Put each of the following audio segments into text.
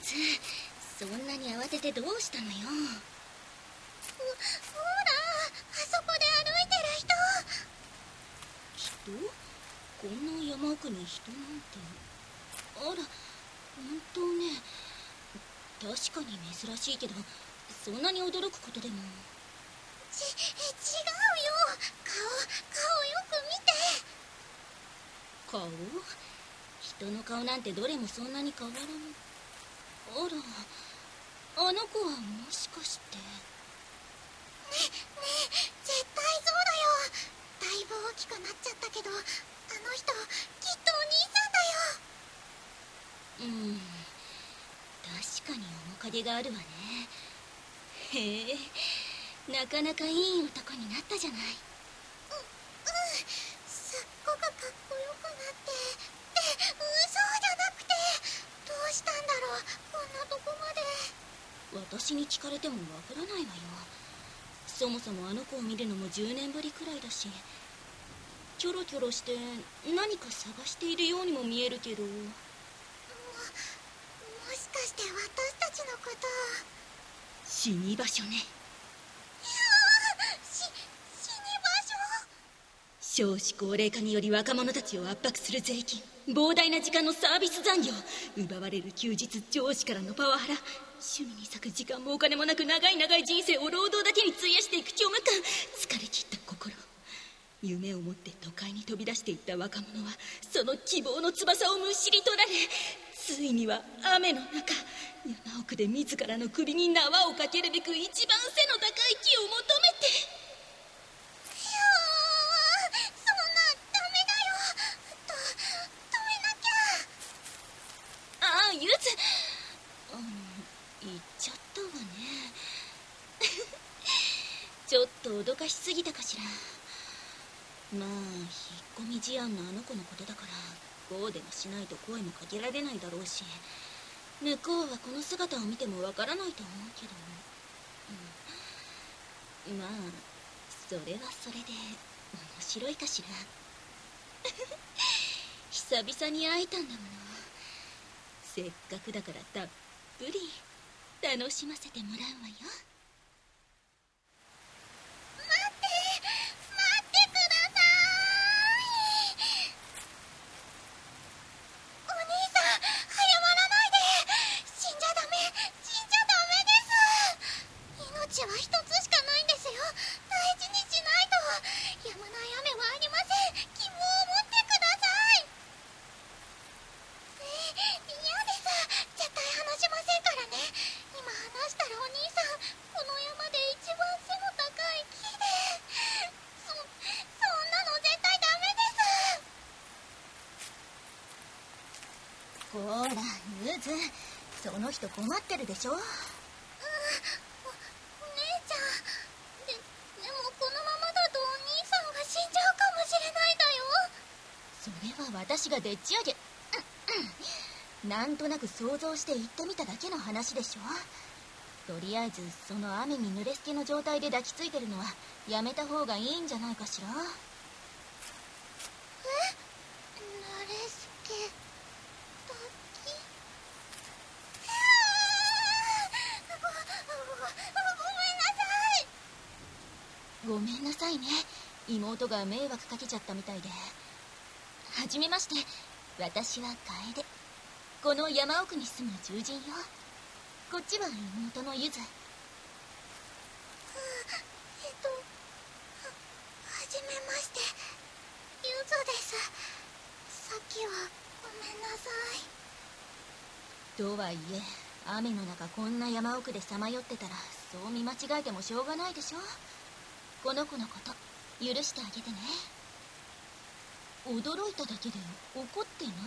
そんなに慌ててどうしたのよ。 ほら、あそこで歩いてる人。 人？こんな山奥に人なんて。あら、本当ね。確かに珍しいけど、そんなに驚くことでも。違うよ。 顔よく見て。 顔？人の顔なんてどれもそんなに変わらぬ。あら、あの子はもしかして。ねえ、絶対そうだよ。だいぶ大きくなっちゃったけど、あの人きっとお兄さんだよ。 確かに面影があるわね。へえ、なかなかいい男になったじゃない。 すっごくかっこよくなって。そうじゃなくて、どうしたんだろう、こんなとこまで。 私に聞かれてもわからないわよ。そもそもあの子を見るのも10年ぶりくらいだし、キョロキョロして何か探しているようにも見えるけど。 もしかして私たちのこと。 死に場所ね。 死に場所。 少子高齢化により若者たちを圧迫する税金、膨大な時間のサービス残業、奪われる休日、上司からのパワハラ、趣味に割く時間もお金もなく長い長い人生を労働だけに費やしていく虚無感、疲れ切った心。夢を持って都会に飛び出していった若者は、その希望の翼をむしり取られ、ついには雨の中、山奥で自らの首に縄をかけるべく一番背の高い木を求めて。 そんなダメだよ。止めなきゃ。 ああ、ゆず、言っちゃったわね。ちょっと脅かしすぎたかしら。まあ、引っ込み思案のあの子のことだから、こうでもしないと声もかけられないだろうし、向こうはこの姿を見てもわからないと思うけど、まあそれはそれで面白いかしら。久々に会えたんだもの。せっかくだからたっぷり楽しませてもらうわよ。 命は一つしかないんですよ。大事にしないと。やまない雨はありません。希望を持ってください。嫌です。絶対離しませんからね。今離したらお兄さん、この山で一番背の高い木で。そんなの絶対ダメです。 ほら、ゆず、その人困ってるでしょ。 でもこのままだとお兄さんが死んじゃうかもしれないだよ。 それは私がでっち上げなんとなく想像して言ってみただけの話でしょ。とりあえずその雨に濡れすけの状態で抱きついてるのはやめた方がいいんじゃないかしら。 濡れすけ抱き。 ごめんなさいね。妹が迷惑かけちゃったみたいで。はじめまして、私は楓。この山奥に住む獣人よ。こっちは妹のゆず。 はじめまして、ゆずです。さっきはごめんなさい。 とはいえ、雨の中こんな山奥でさまよってたらそう見間違えてもしょうがないでしょ。この子のこと許してあげてね。驚いただけで怒ってない？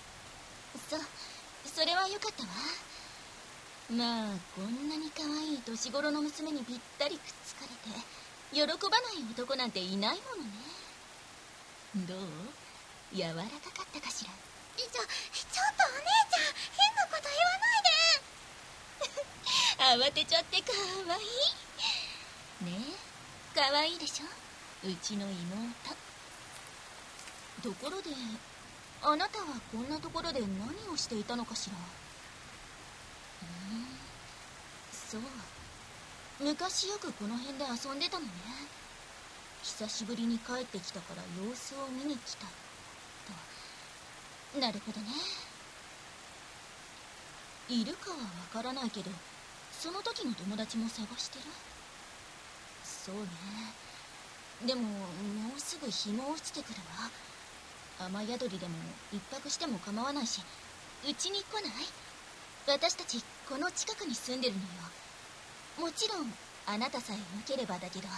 それはよかったわ。まあこんなに可愛い年頃の娘にぴったりくっつかれて喜ばない男なんていないものね。どう？柔らかかったかしら。 ちょっとお姉ちゃん、変なこと言わないで。 慌てちゃってかわいいね。え、かわいいでしょ、うちの妹。ところであなたはこんなところで何をしていたのかしら。 そう、昔よくこの辺で遊んでたのね。久しぶりに帰ってきたから様子を見に来たと。なるほどね。いるかはわからないけど、その時の友達も探してる。そうね。でももうすぐ日も落ちてくるわ。雨宿りでも一泊しても構わないし、うちに来ない？私たちこの近くに住んでるのよ。もちろんあなたさえよければだけど。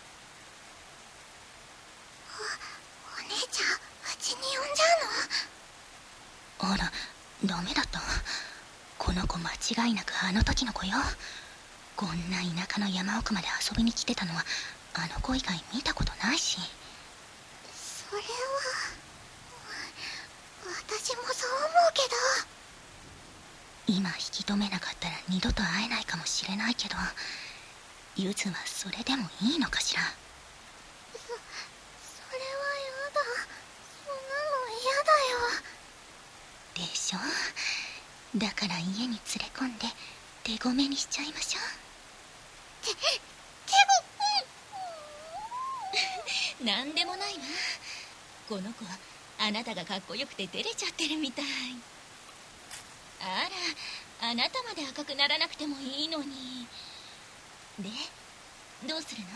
お姉ちゃん、うちに呼んじゃうの？ あら、ダメだった。この子間違いなくあの時の子よ。こんな田舎の山奥まで遊びに来てたのはあの子以外見たことないし。 それは私もそう思うけど。 今引き止めなかったら二度と会えないかもしれないけど、ゆずはそれでもいいのかしら。 それはやだ。そんなの嫌だよ。 でしょ。だから家に連れ込んで手ごめにしちゃいましょう。 なんでもないわ。この子はあなたがかっこよくて照れちゃってるみたい。あら、あなたまで赤くならなくてもいいのに。で、どうするの？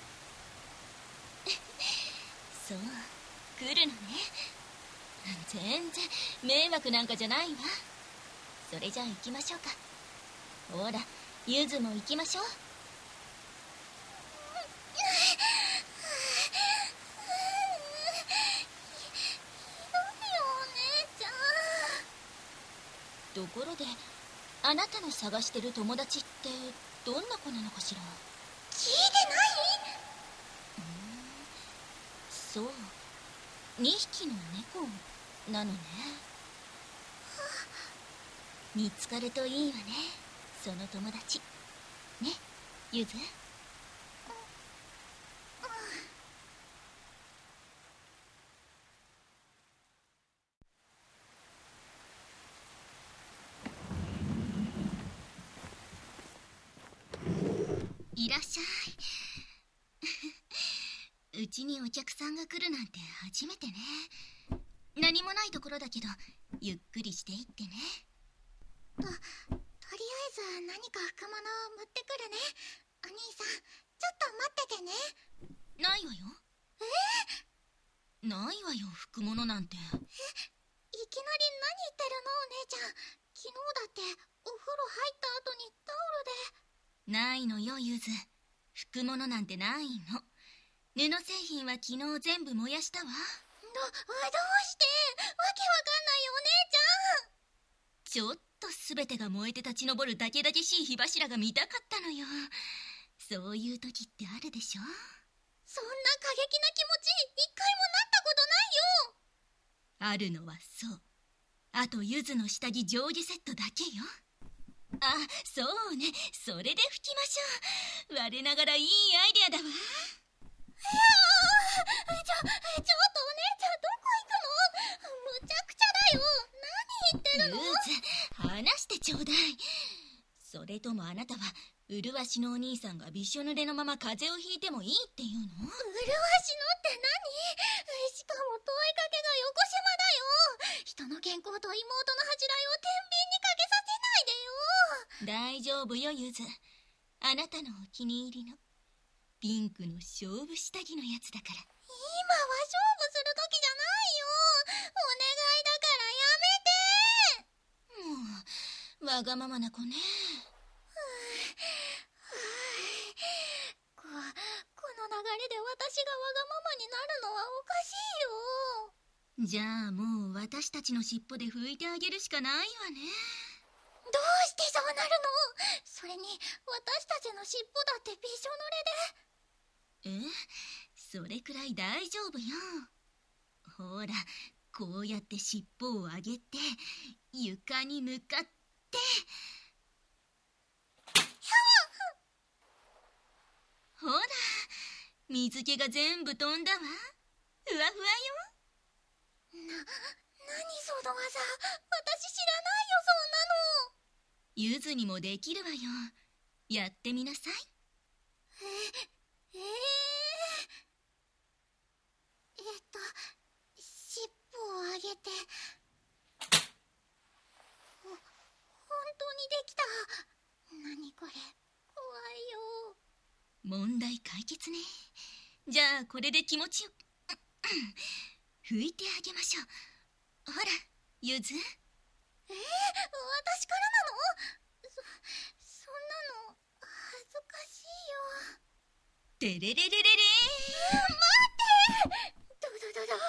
そう、来るのね。全然迷惑なんかじゃないわ。それじゃあ行きましょうか。ほら、ゆずも行きましょう。ところで、あなたの探してる友達ってどんな子なのかしら？ 聞いてない？ そう、2匹の猫なのね。見つかるといいわね、その友達。ね、ゆず。いらっしゃい。うちにお客さんが来るなんて初めてね。何もないところだけど、ゆっくりしていってね。 とりあえず何か拭くものを持ってくるね。お兄さん、ちょっと待っててね。 ないわよ。ないわよ、拭くものなんて。 いきなり何言ってるの、お姉ちゃん。昨日だってお風呂入った後にタオルで。 ないのよ、ゆず。拭くものなんてないの。布製品は昨日全部燃やしたわ。 どうしてわけわかんないよ、お姉ちゃん。 ちょっと全てが燃えて立ち上るだけだけしい火柱が見たかったのよ。そういう時ってあるでしょ？ そんな過激な気持ち一回もなったことないよ。 あるのはそう。あとゆずの下着上下セットだけよ。あ、そうね。それで拭きましょう。我ながらいいアイデアだわ。 ちょっとお姉ちゃん、どこ行くの？むちゃくちゃだよ。何言ってるの？ ゆず、話してちょうだい。それともあなたは麗しのお兄さんがびしょ濡れのまま風邪をひいてもいいっていうの？ 麗しのって何？しかも問いかけがよこしまだよ。人の健康と妹の恥じらいを天秤にかけさせないでよ。 大丈夫よ、ゆず。あなたのお気に入りのピンクの勝負下着のやつだから。 今は勝負する時じゃないよ。お願いだからやめて。 もうわがままな子ね。 この流れで私がわがままになるのはおかしいよ。 じゃあもう私たちの尻尾で拭いてあげるしかないわね。 どうしてそうなるの？それに私たちの尻尾だってびしょ濡れで。 それくらい大丈夫よ。ほら、こうやって尻尾を上げて床に向かって。ほら、水気が全部飛んだわ。ふわふわよ。 何その技？私知らないよ、そんなの。 ゆずつにもできるわよ。やってみなさい。 尻尾を上げて、本当にできた。何これ、怖いよ。 問題解決ね。じゃあこれで気持ちよ拭いてあげましょう。ほら、ゆず。 私からなの？そんなの恥ずかしいよ。 てれれれれれ待って！どうして私の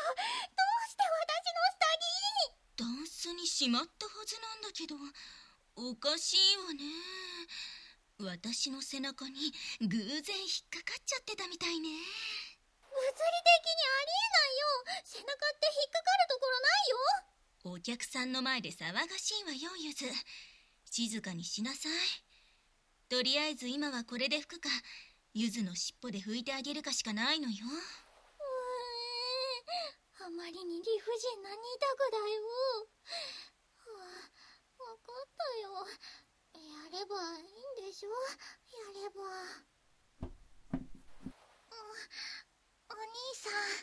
タンスにしまったはずなんだけど、おかしいわね。私の背中に偶然引っかかっちゃってたみたいね。 物理的にありえないよ。背中って引っかかるところないよ。 お客さんの前で騒がしいわよ、ゆず。静かにしなさい。とりあえず今はこれで拭くか、ゆずの尻尾で拭いてあげるかしかないのよ。 あまりに理不尽な二択だよ。わかったよ。やればいいんでしょ。やれば。お兄さん、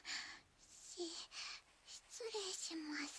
失礼します。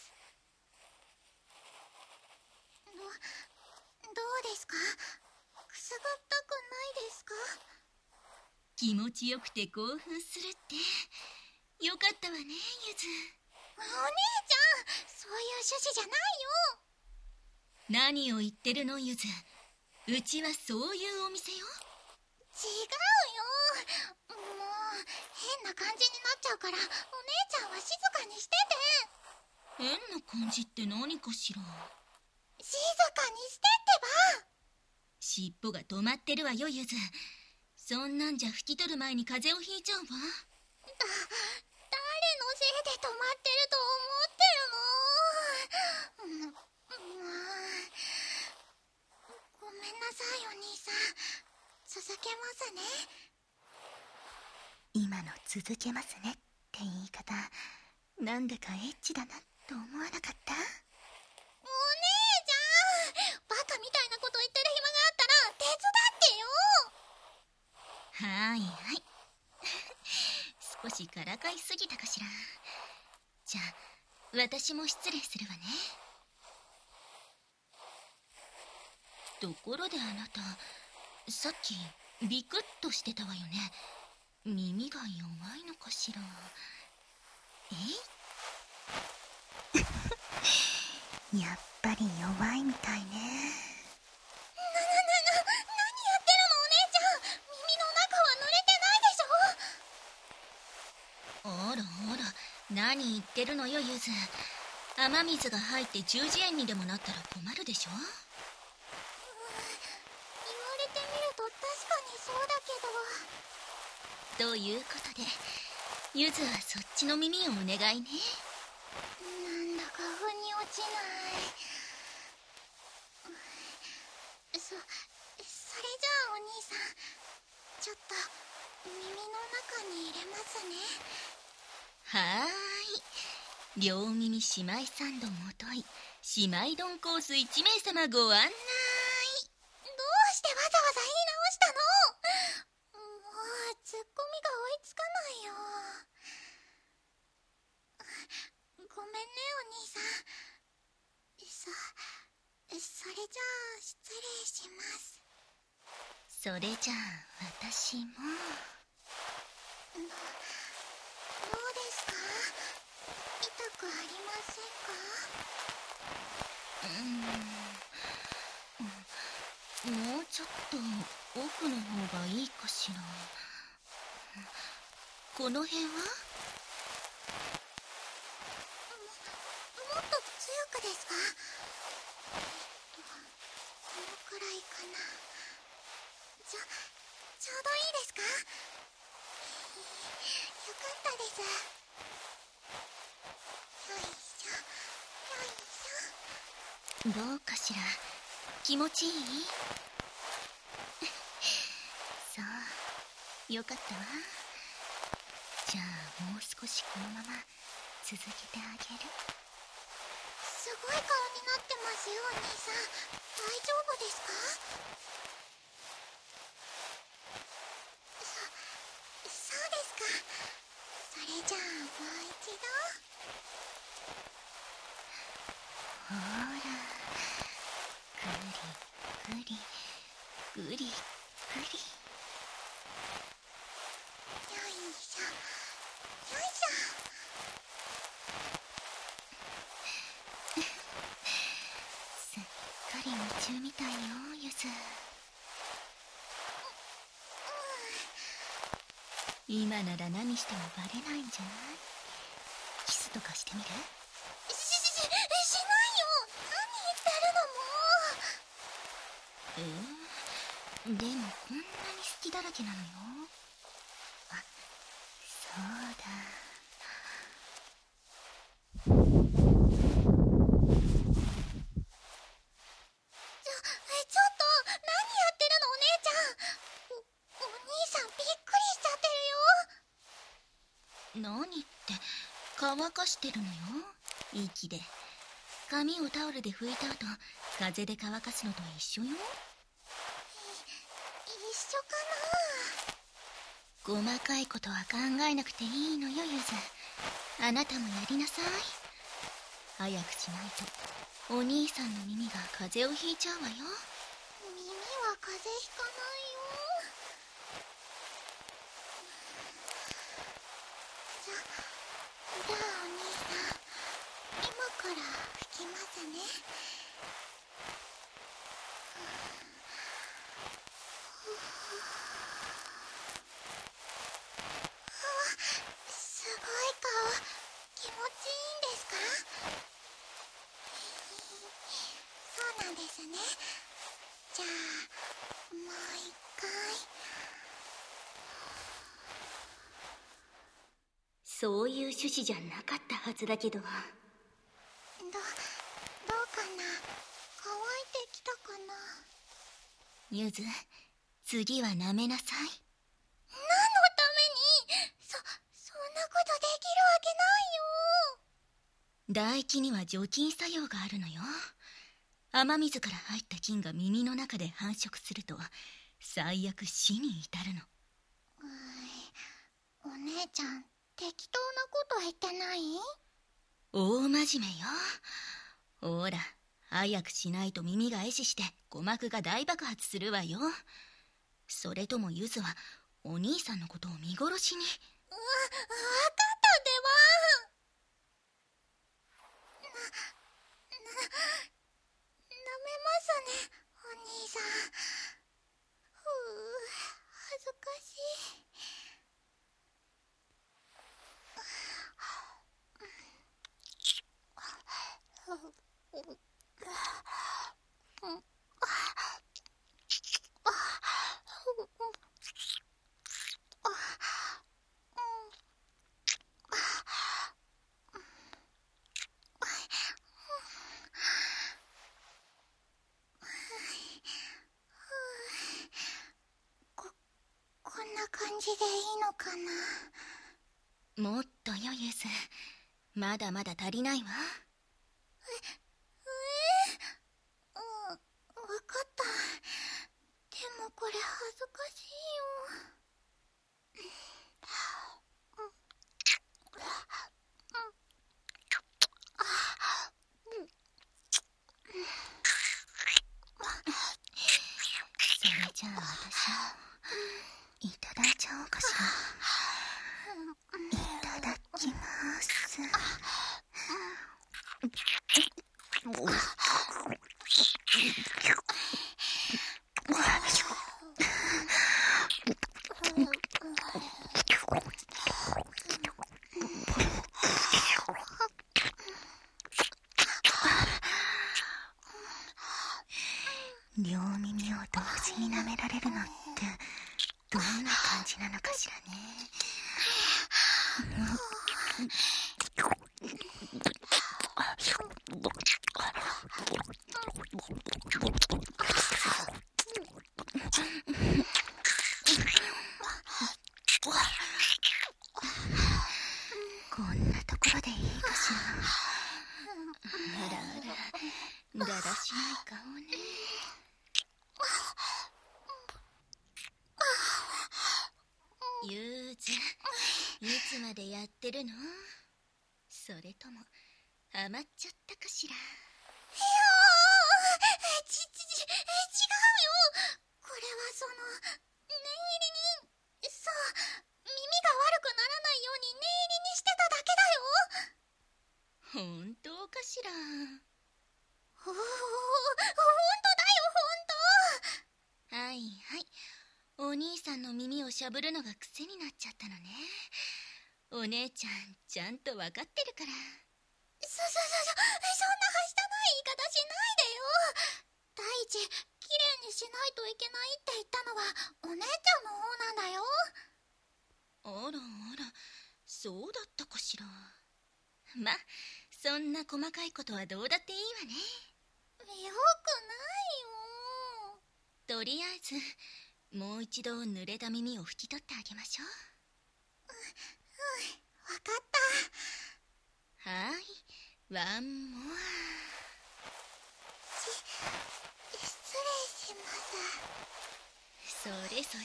どうですか？くすぐったくないですか？ 気持ちよくて興奮するって。よかったわね、ゆず。 お姉ちゃん、そういう趣旨じゃないよ。 何を言ってるの、ゆず。うちはそういうお店よ。 違うよ。もう変な感じになっちゃうから、お姉ちゃんは静かにしてて。 変な感じって何かしら。 静かにしてってば。 尻尾が止まってるわよ、ゆず。そんなんじゃ拭き取る前に風邪をひいちゃうわ。 誰のせいで止まってると思ってるの？ごめんなさい、お兄さん。続けますね。 今の続けますねって言い方、なんだかエッチだなと思わなかった？ お姉ちゃん、バカみたいなこと言ってる暇があったら手伝ってよ。 はいはい。少しからかいすぎたかしら。じゃあ私も失礼するわね。ところであなた、さっきビクッとしてたわよね。耳が弱いのかしら。 やっぱり弱いみたいね。 何やってるの、お姉ちゃん。耳の中は濡れてないでしょ。 あらあら、何言ってるのよ、ゆず。雨水が入って中耳炎にでもなったら困るでしょ。 言われてみると確かにそうだけど。 ということで、ゆずはそっちの耳をお願いね。 なんだか腑に落ちない。それじゃあお兄さん、ちょっと耳の中に入れますね。 はーい。両耳姉妹サンドもとい姉妹丼コース1名様ご案内。 どうしてわざわざ言い直したの？もうツッコミが追いつかないよ。ごめんね、お兄さん。それじゃあ失礼します。 それじゃあ私も。 どうですか？痛くありませんか？ もうちょっと奥の方がいいかしら。この辺は？ もっと強くですか？このくらいかな。ちょうどいいですか？よかったです。よいしょ、よいしょ。 どうかしら。気持ちいい？そう、よかったわ。じゃあもう少しこのまま続けてあげる。 すすごい顔になってますよ、お兄さん。大丈夫ですか？そうですか。それじゃあもう一度。 ほら、ぐりぐりぐりぐり。よいしょよいしょ。 すっかり夢中みたいよ、ゆず。今なら何してもバレないんじゃない？キスとかしてみる？ しないよ。何言ってるの？もう。 でもこんなに好きだらけなのよ。あ、そうだ。 ちょっと何やってるの、お姉ちゃん。お兄さんびっくりしちゃってるよ。 何って乾かしてるのよ、息で。髪をタオルで拭いた後、風で乾かすのと一緒よ。 一緒か細かいことは考えなくていいのよ、ゆず。あなたもやりなさい。早くしないとお兄さんの耳が風邪をひいちゃうわよ。 な？耳は風邪ひかないよ。じゃあお兄さん、今から吹きますね。すごい顔、気持ちいいんですか？そうなんですね。じゃあもう一回。 そういう趣旨じゃなかったはずだけど。 どうかな？乾いてきたかな？ ゆず、次は舐めなさい。 何のために？そんなことできるわけないよ。 唾液には除菌作用があるのよ。雨水から入った菌が耳の中で繁殖すると最悪死に至るの。 お姉ちゃん、適当なこと言ってない？ 大真面目よ。ほら、早くしないと耳が壊死して鼓膜が大爆発するわよ。それともゆずはお兄さんのことを見殺しに。 わかったでは。舐めますね、お兄さん。恥ずかしい。こんな感じでいいのかな？ もっとよ、ゆず。まだまだ足りないわ。 わかった。でもこれ恥ずかしいよ。 それじゃあ私もいただいちゃおうかしら。いただきます。両耳を同時に舐められるのってどんな感じなのかしらね。こんなところでいいかしら。 あらあら、だらしない顔ね。ゆず、いつまでやってるの？それともハマっちゃったかしら。 違うよ。これは念入りに、さあ、耳が悪くならないように念入りにしてただけだよ。 本当かしら。 ほんとだよ、 はいはい、お兄さんの耳をしゃぶるのが癖になっちゃったのね。お姉ちゃんちゃんと分かってるから。 そんなはしたない言い方しないでよ。第一、きれいにしないといけないって言ったのはお姉ちゃんの方なんだよ。 あらあら、そうだったかしら。ま、そんな細かいことはどうだっていいわね。 よくないよ。 とりあえずもう一度濡れた耳を拭き取ってあげましょう。 わかった。 はい、ワンモア。 失礼します。 それそれ。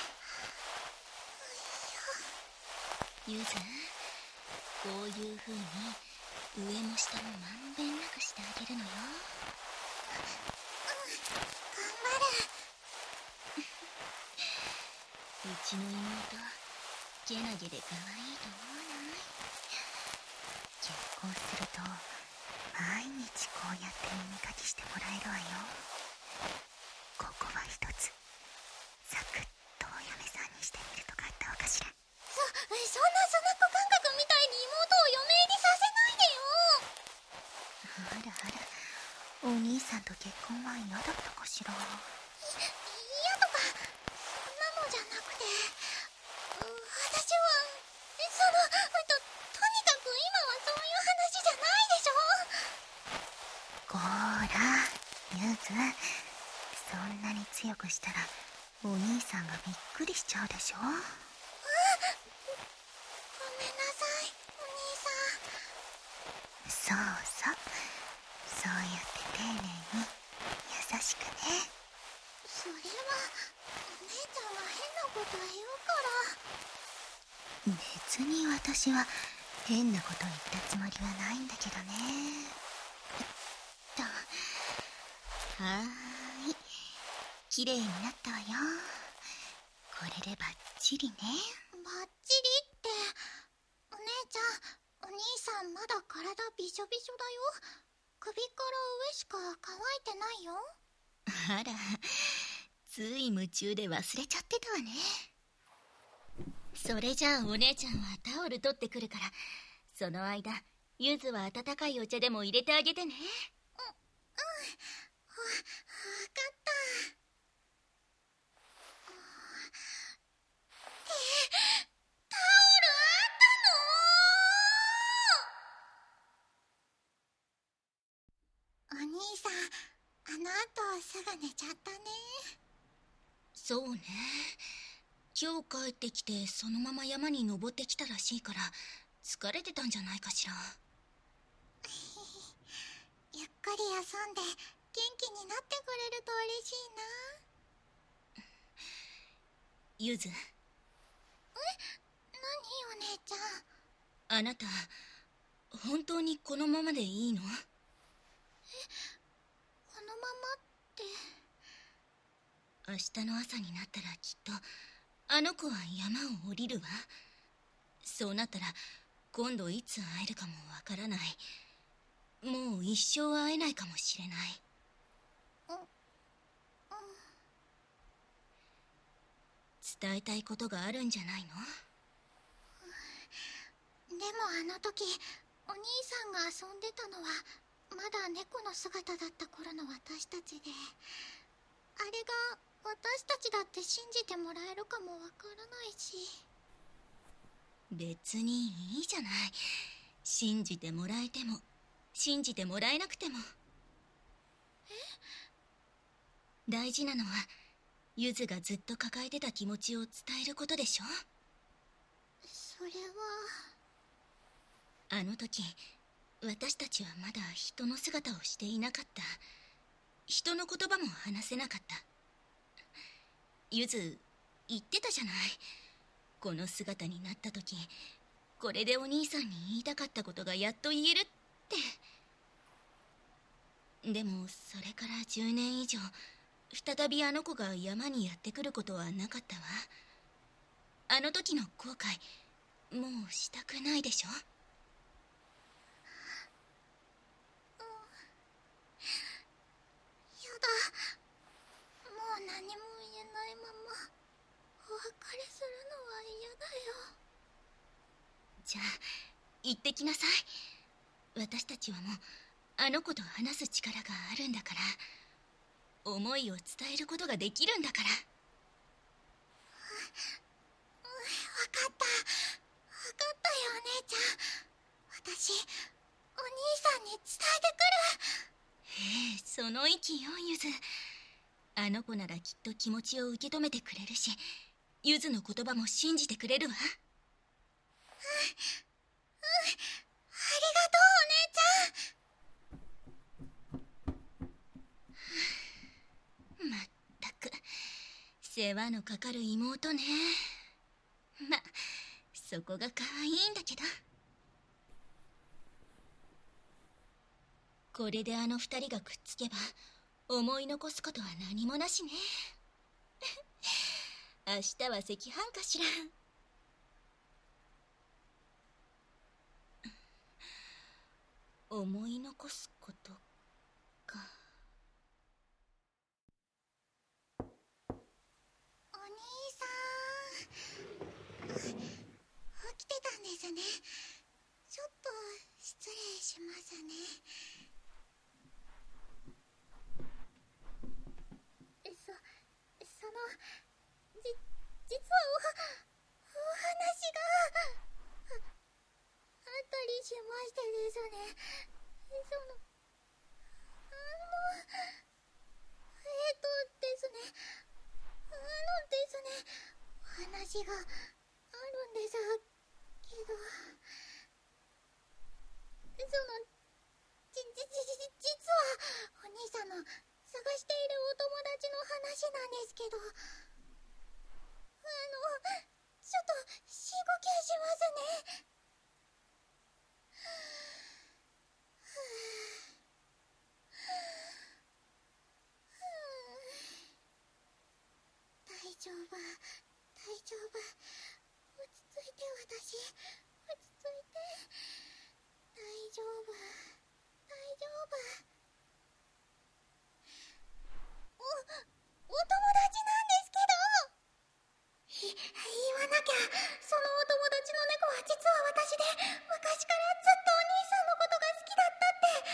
ゆず、こういう風に上も下もまんべんなくしてあげるのよ。 頑張る。 うちの妹、けなげで可愛いと思わない？結婚すると毎日こうやって耳かきしてもらえるわよ。ここは一つサクッとお嫁さんにしてみるとかあったわかしら。 そんなスナック感覚みたいに妹を嫁入りさせないでよ。 あらあら、お兄さんと結婚は嫌だったかしら。 嫌とかそんなのじゃなくて、私はとにかく今はそういう話じゃないでしょ。 こーら、ゆず、そんなに強くしたらお兄さんがびっくりしちゃうでしょ。 ごめんなさい、お兄そうそう、そうやって丁寧に優しくね。 さん。それはお姉ちゃんが変なこと言うから。 別に私は変なこと言ったつもりはないんだけどね。はーい、きれいになったわよ。これでバッチリね。 バッチリって、お姉ちゃん、お兄さんまだ体びしょびしょだよ。首から上しか乾いてないよ。 あら、つい夢中で忘れちゃってたわね。それじゃあお姉ちゃんはタオル取ってくるから、その間ゆずは温かいお茶でも入れてあげてね。 わかった。タオルあったの？お兄さん、あの後すぐ寝ちゃったね。 そうね、今日帰ってきてそのまま山に登ってきたらしいから疲れてたんじゃないかしら。 ゆっくり休んで元気になってくれると嬉しいな。 ゆず、 何お姉ちゃん。 あなた本当にこのままでいいの？ このままって。 明日の朝になったらきっとあの子は山を降りるわ。そうなったら今度いつ会えるかもわからない。もう一生会えないかもしれない。伝えたいことがあるんじゃないの？ でもあの時お兄さんが遊んでたのはまだ猫の姿だった頃の私たちで、あれが私たちだって信じてもらえるかもわからないし。 別にいいじゃない。信じてもらえても信じてもらえなくても。大事なのはゆずがずっと抱えてた気持ちを伝えることでしょ。 それは。 あの時私たちはまだ人の姿をしていなかった。人の言葉も話せなかった。ゆず、言ってたじゃない。この姿になった時、これでお兄さんに言いたかったことがやっと言えるって。でもそれから10年以上、再びあの子が山にやってくることはなかったわ。あの時の後悔、もうしたくないでしょ？ やだ。もう何も言えないままお別れするのは嫌だよ。 じゃあ行ってきなさい。私たちはもうあの子と話す力があるんだから、思いを伝えることができるんだから。 分かったよお姉ちゃん。私お兄さんに伝えてくる。 その意気よゆず。あの子ならきっと気持ちを受け止めてくれるし、ゆずの言葉も信じてくれるわ。 ありがとうお姉ちゃん。 まったく世話のかかる妹ね。ま、そこが可愛いんだけど。これであの二人がくっつけば思い残すことは何もなしね。明日は赤飯かしら。思い残すことか。 お兄さん、起きてたんですね。ちょっと失礼しますね。実はお話があったりしましてですね。ですね、お話があるんですけど、実はお兄さんの探しているお友達の話なんですけど、ちょっと深呼吸しますね。大丈夫。落ち着いて、私。落ち着いて。大丈夫。お友達なんですけど。言わなきゃ。そのお友達の猫は実は私で、昔からずっとお兄さんのことが好きだったって、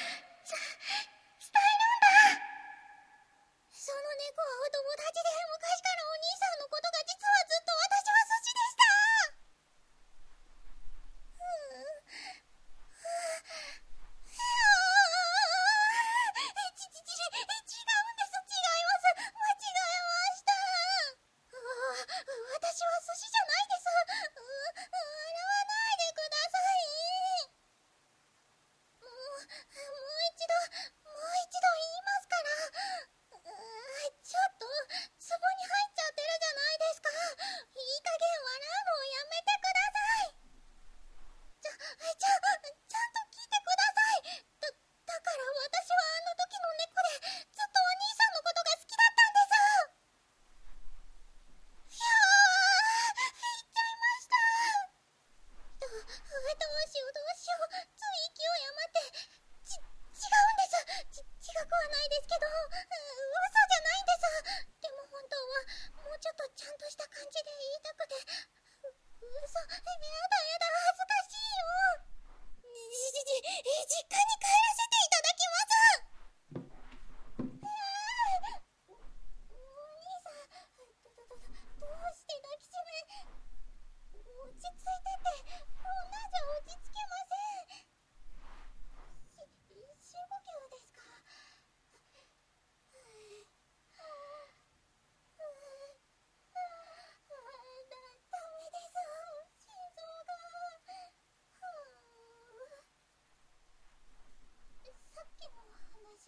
伝えるんだ。その猫はお友達で、昔からお兄さんのことが実はずっと私は寿司でした。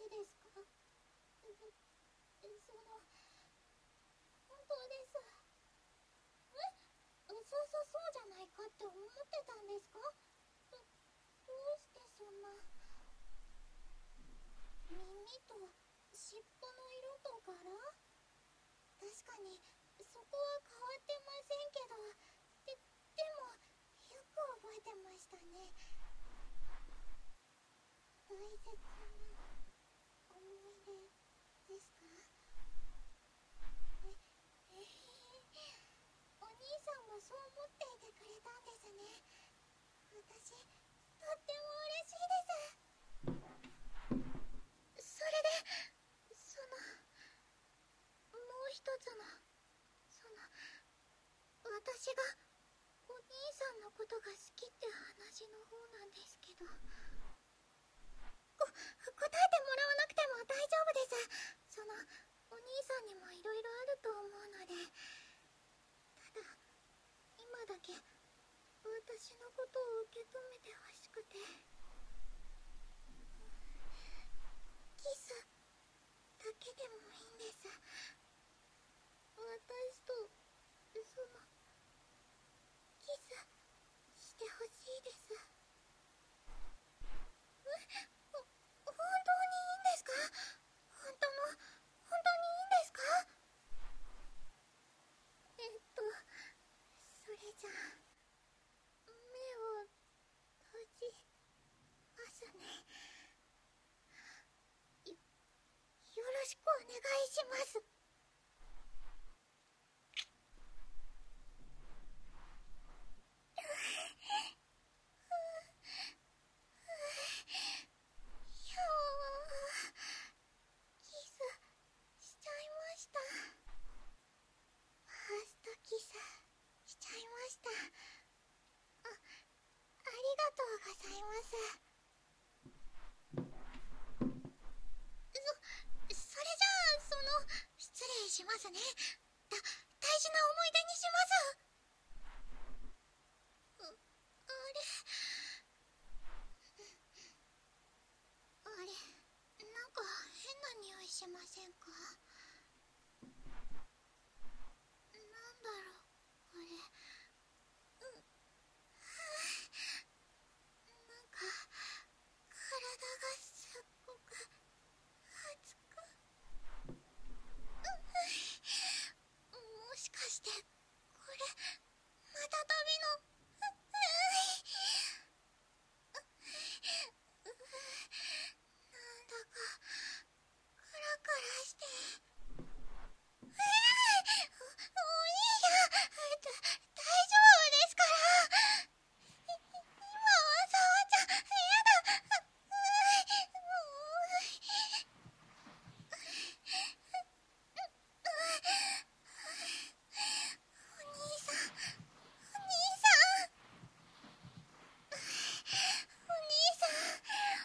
せですか？本当です。そうじゃないかって思ってたんですか？どうしてそんな。耳と尻尾の色と柄？確かにそこは変わってませんけど、でもよく覚えてましたね。大切な思い出ですか？お兄さんもそう思っていてくれたんですね。私、とっても嬉しいです。それで、もう一つの、私がお兄さんのことが好きって話の方なんですけど、答えてもらわなくても大丈夫です。お兄さんにもいろいろあると思うので。ただ、今だけ私のことを受け止めてほしくて。キスだけでもいいんです。私とキスしてほしいです。本当にいいんですか？本当にいいんですか？それじゃあ目を閉じますね。よろしくお願いします。キスしちゃいました。ファーストキスしちゃいました。ありがとうございます。それじゃあ失礼しますね。大事な思い出にします。あれ、なんか変な匂いしませんか？なんだろう、これ。なんか体がすっごく熱く。もしかしてこれまた旅のなんだかカラカラして。お兄さん、大丈夫ですから。今は触っちゃやだ。お兄さん、お兄さん、お兄さん。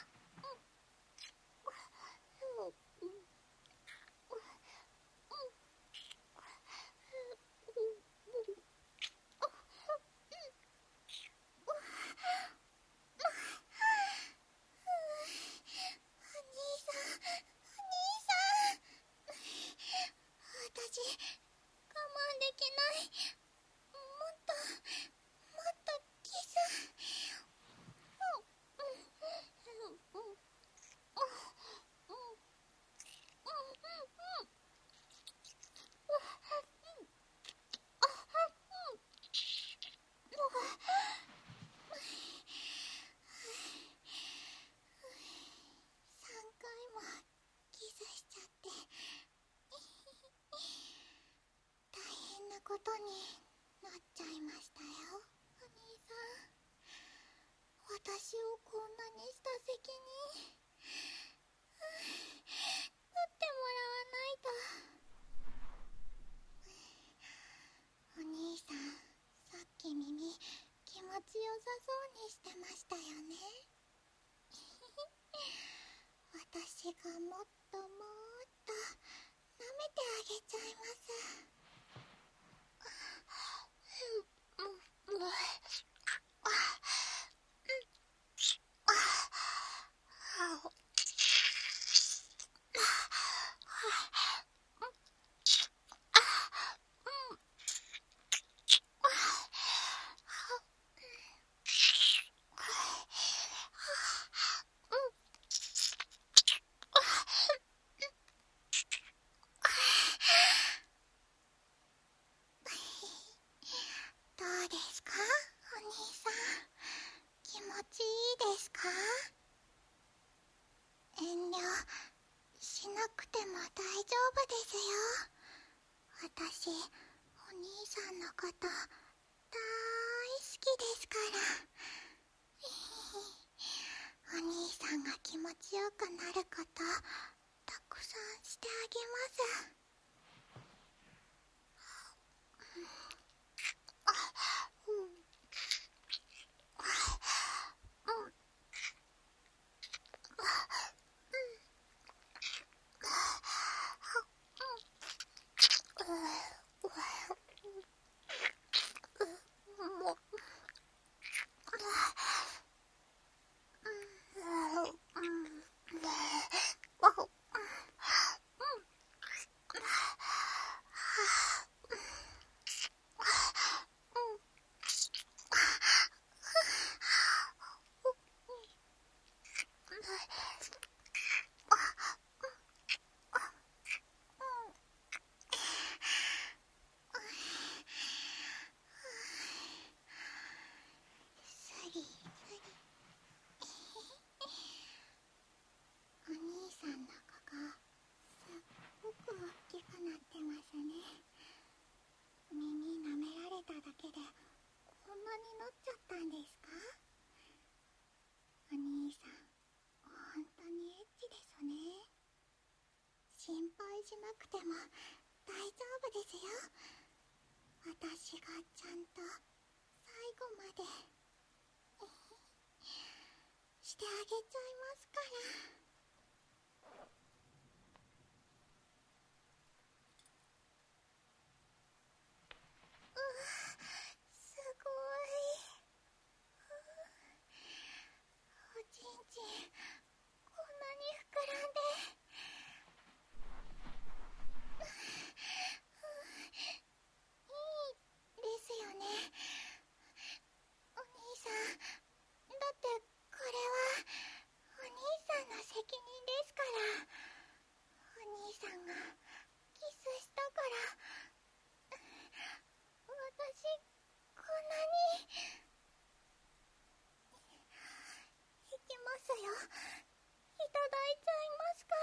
私、我慢できない。もっとキス。3回もキスしちゃって大変なことになっちゃいましたよ。お兄さん、私をこんなにした責任取ってもらわないと。お兄さん、さっき耳気持ちよさそうにしてましたよね。私がもっともっと舐めてあげちゃいます。 ですか？遠慮しなくても大丈夫ですよ。私、お兄さんのこと大好きですから。お兄さんが気持ちよくなることたくさんしてあげます。お兄さんの子がすっごく大きくなってますね。耳舐められただけでこんなになっちゃったんですか？お兄さん、本当にエッチですね。心配しなくても大丈夫ですよ。私がちゃんと最後までしてあげちゃいますから。すごい。おちんちんこんなに膨らんで。いいですよね。お兄さん、だってこれはお兄さんの責任ですから。お兄さんがキスしたから私こんなに。いきますよ。いただいちゃいますから。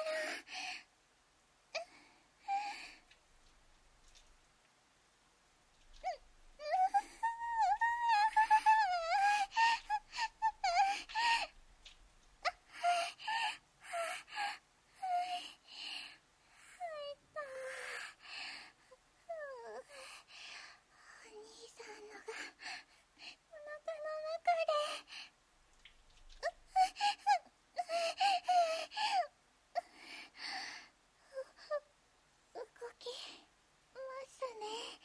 お兄さんのがお腹の中で動きますね。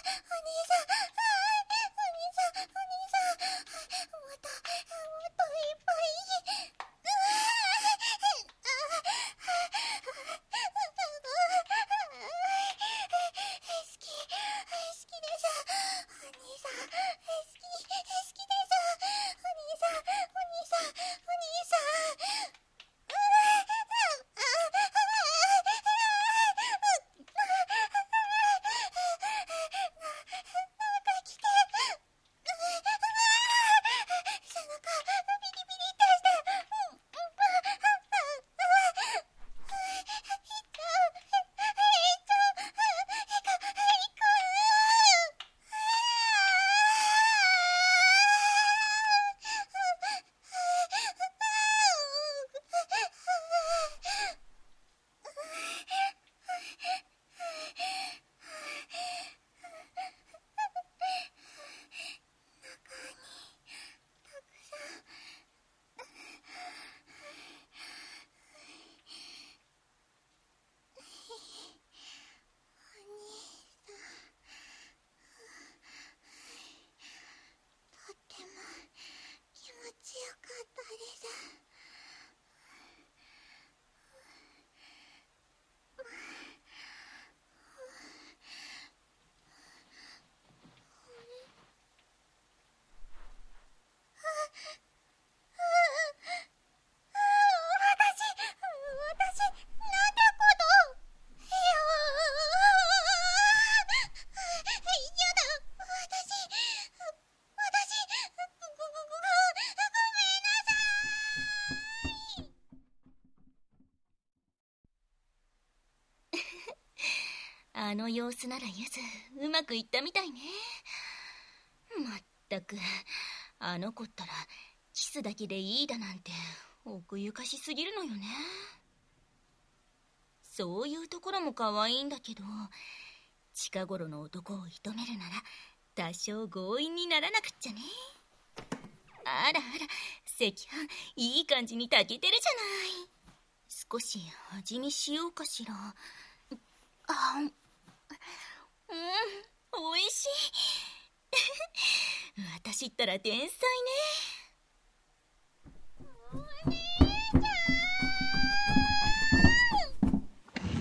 といあの様子ならゆずうまくいったみたいね。まったくあの子ったらキスだけでいいだなんて奥ゆかしすぎるのよね。そういうところも可愛いんだけど、近頃の男を射止めるなら多少強引にならなくっちゃね。あらあら、赤飯いい感じに炊けてるじゃない。少し味見しようかしら。おいしい私ったら天才ね。 お姉ちゃん、お姉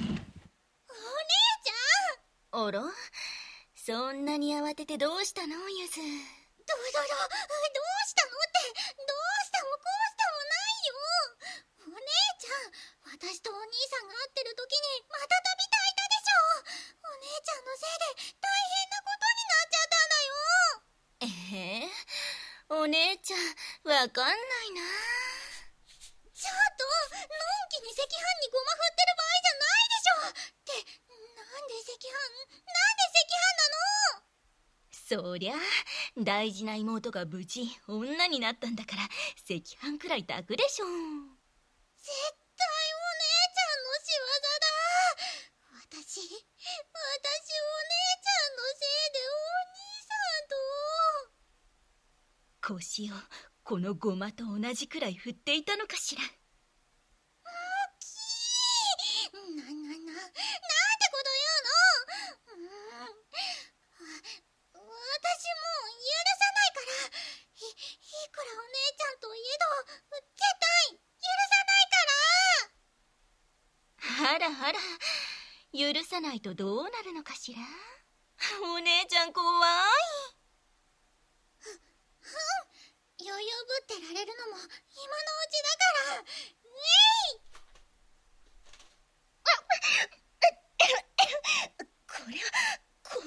ちゃん。 あら、そんなに慌ててどうしたのゆず。 どうしたのって、どうしたもこうしたもないよ。お姉ちゃん、私とお兄さんが会ってる時にまた旅炊いたでしょ。お姉ちゃんのせいで大変なことになっちゃったんだよ。 お姉ちゃんわかんないな。 ちょっとのんきに赤飯にごま振ってる場合じゃないでしょ。ってなんで赤飯なの。 そりゃ大事な妹が無事女になったんだから赤飯くらい炊くでしょ。 絶対お姉ちゃんの仕業だ。私お姉ちゃんのせいでお兄さんと。 腰をこのごまと同じくらい振っていたのかしら。 なんてこと言うの。私もう許さないから。いくらお姉ちゃんといえど絶対許さないから。 あらあら、許さないとどうなるのかしら。お姉ちゃん怖い。 余裕ぶってられるのも今のうちだから。 これは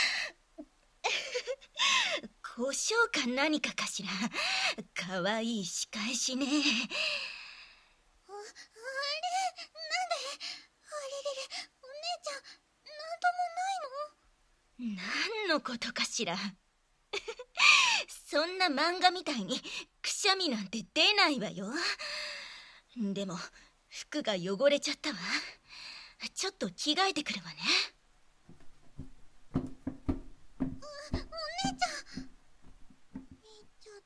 粉胡椒か何かかしら。かわいい仕返しね。 あれなんで。あれれれ、お姉ちゃんなんともないの。 何のことかしら。そんな漫画みたいにくしゃみなんて出ないわよ。でも服が汚れちゃったわ。ちょっと着替えてくるわね。 お姉ちゃん行っちゃった。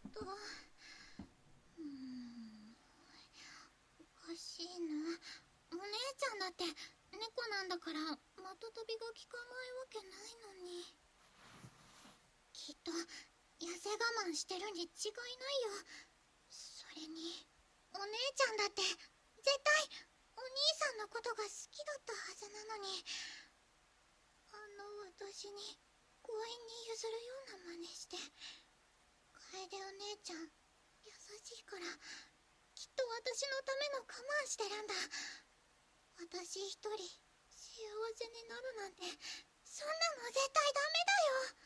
おかしいな。お姉ちゃんだって猫なんだからまた飛びが効かないわけないのに。きっと痩せ我慢してるに違いないよ。それにお姉ちゃんだって絶対お兄さんのことが好きだったはずなのに、あの私に強引に譲るような真似して。楓お姉ちゃん優しいから、きっと私のための我慢してるんだ。私一人幸せになるなんてそんなの絶対ダメだよ。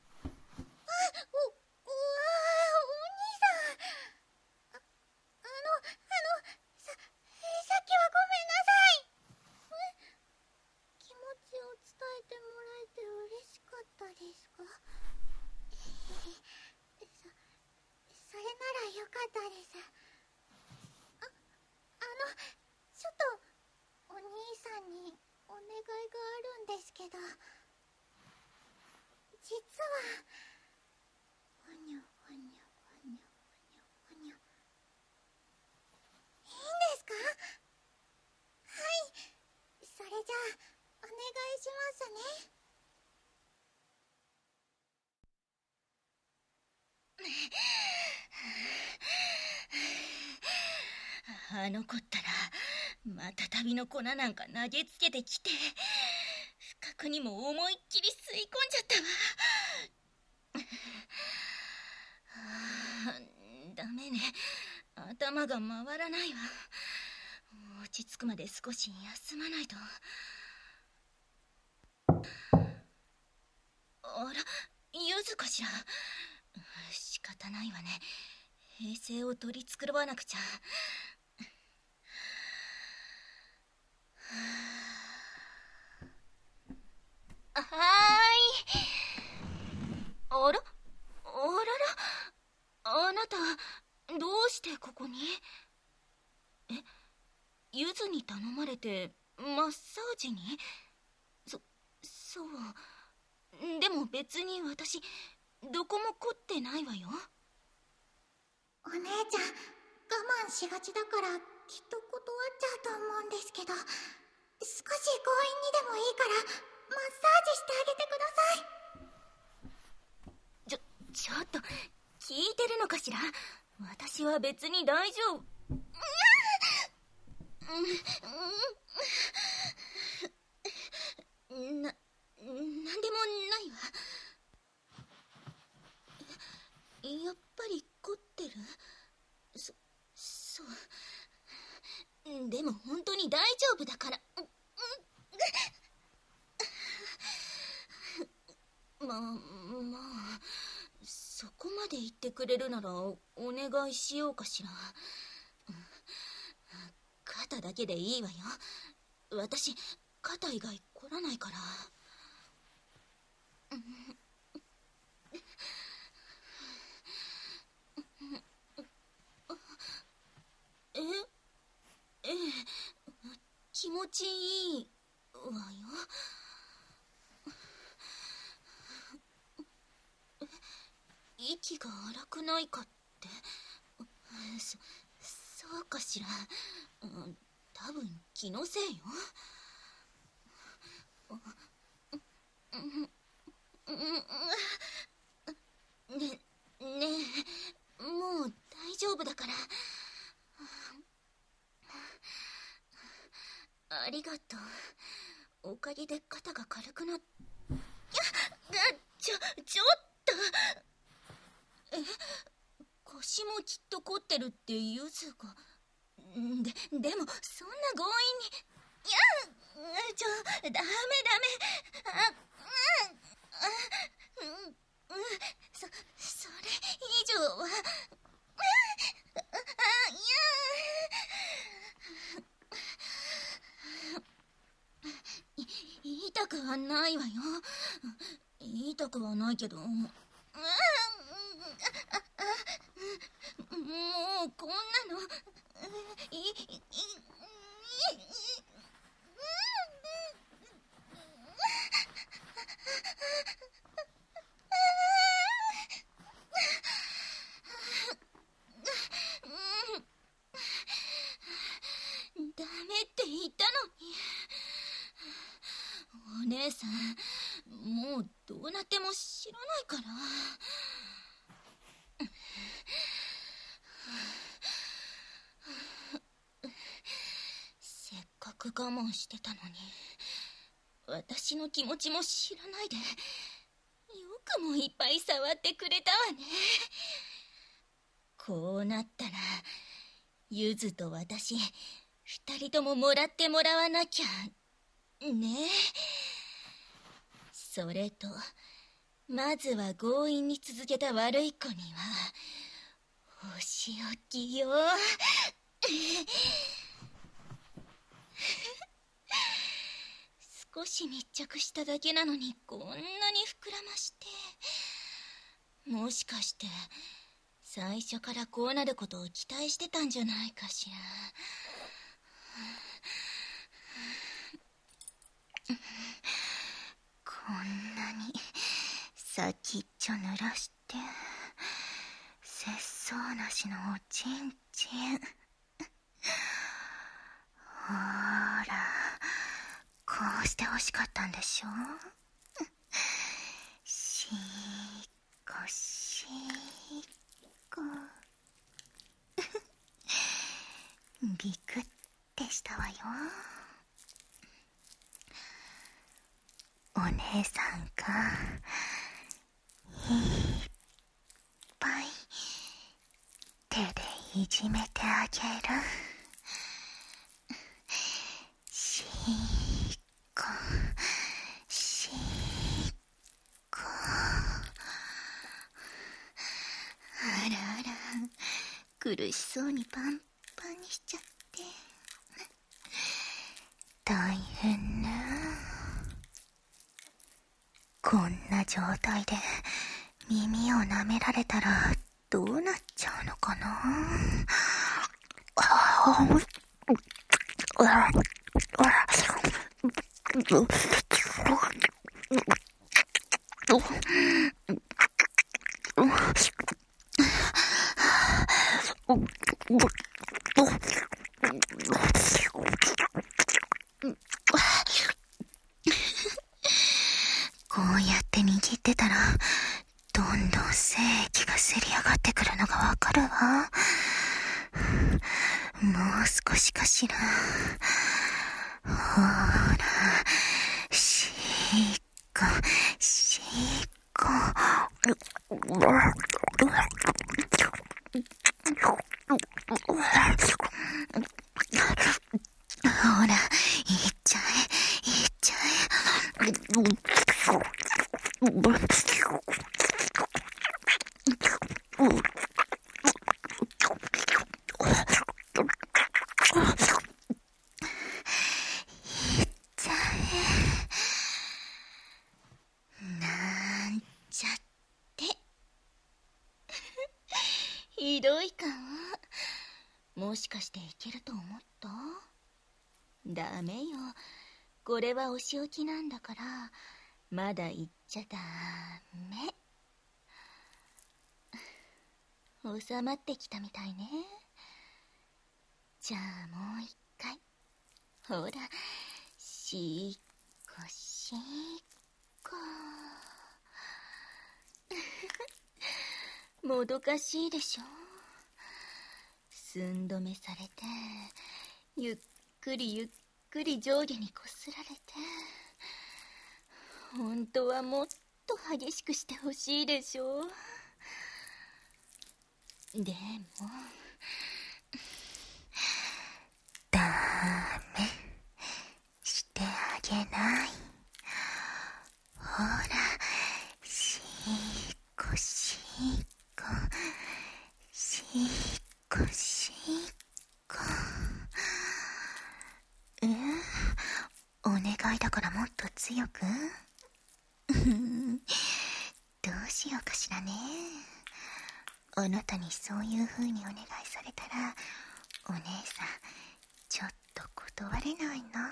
お兄さん。さっきはごめんなさい。気持ちを伝えてもらえて嬉しかったですか。それならよかったです。ちょっとお兄さんにお願いがあるんですけど、実はごにょごにょごにょごにょごにょ、いいんですか。はい、それじゃあお願いしますね。 あの子ったらまた旅の粉なんか投げつけてきて、不覚にも思いっきり吸い込んじゃったわ。ダメね、頭が回らないわ。落ち着くまで少し休まないと。あら、ゆずかしら。仕方ないわね、平静を取り繕わなくちゃ。 はーい。あらら、あなた、どうしてここに？ゆずに頼まれてマッサージに？そう。でも別に私、どこも凝ってないわよ。 お姉ちゃん、我慢しがちだからきっと断っちゃうと思うんですけど、少し強引にでもいいからマッサージしてあげてください。 ちょっと聞いてるのかしら？私は別に大丈夫。なんでもないわ。やっぱり凝ってる？そう。でも本当に大丈夫だから。まあ、そこまで言ってくれるならお願いしようかしら。肩だけでいいわよ。私、肩以外凝らないから。気持ちいいわよ。息が荒くないかって？そうかしら。多分気のせいよ。ねえ、もう大丈夫だから。ありがとう。おかげで肩が軽くなっ。ちょっと。腰もきっと凝ってるってゆずが。でもそんな強引に。ダメ。それ以上は。痛くはないわよ。痛くはないけど。もうこんなの。ダメって言ったのに。お姉さん、もうどうなっても知らないから。せっかく我慢してたのに、私の気持ちも知らないで、よくもいっぱい触ってくれたわね。こうなったらゆずと私二人とももらってもらわなきゃね。それとまずは強引に続けた悪い子にはお仕置きよ。少し密着しただけなのにこんなに膨らまして、もしかして最初からこうなることを期待してたんじゃないかしら。こんなに先っちょ濡らして節操なしのおちんちん。ほら、こうして欲しかったんでしょ。しーこしーこ。ビクってしたわよ。お姉さんがいっぱい手でいじめてあげる。しーこしーこ。あら苦しそうにパンパンにしちゃって大変ね。 こんな状態で耳を舐められたらどうなっちゃうのかな。こうやって握ってたらどんどん精液がせり上がってくるのがわかるわ。もう少しかしら。ほら、しっこしっこ。ほら、いっちゃえ、いっちゃえ。なんちゃってひどいかもしかしていけると思った？ダメよ、これはお仕置きなんだからまだ言っちゃダメ。収まってきたみたいね。じゃあもう一回。ほら、しっこしっこ。もどかしいでしょ。寸止めされてゆっくりゆっくり上下にこすられて、本当はもっと激しくしてほしいでしょ。でもダメしてあげない。ほら、しっこしっこしっこしっこ。お願いだからもっと強く。どうしようかしらね。あなたにそういう風にお願いされたらお姉さんちょっと断れないな。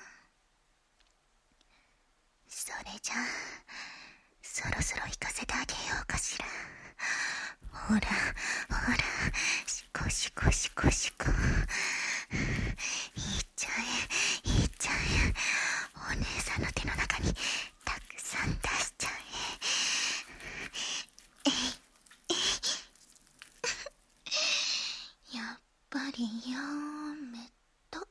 それじゃあそろそろ行かせてあげようかしら。ほらほら、しこしこしこしこ。いっちゃえいっちゃえ。お姉さんの手の中にたくさん出しちゃえ。やっぱりやめた。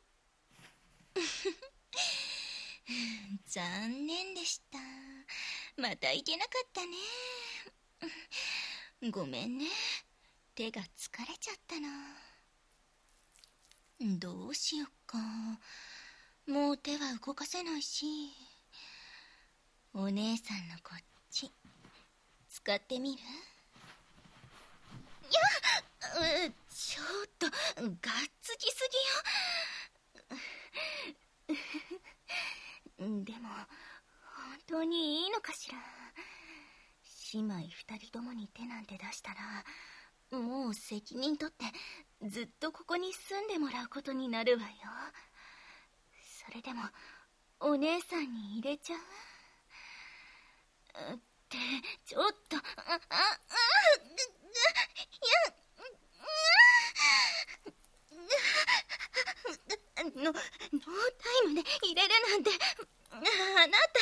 残念でした。またいけなかったね。ごめんね、手が疲れちゃったの。どうしよっか、もう手は動かせないし。お姉さんのこっち使ってみる？ちょっとがっつきすぎよ。でも本当にいいのかしら。姉妹二人ともに手なんて出したらもう責任取ってずっとここに住んでもらうことになるわよ。それでもお姉さんに入れちゃうってちょっとノータイムで入れるなんてあなた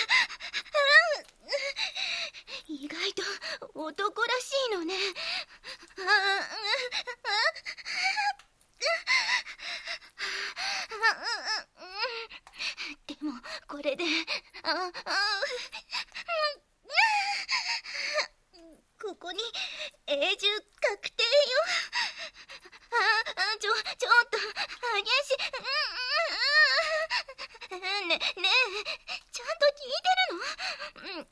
意外と男らしいのね。でもこれでここに永住確定よ。ちょっと激しねえちゃんと聞いてるの？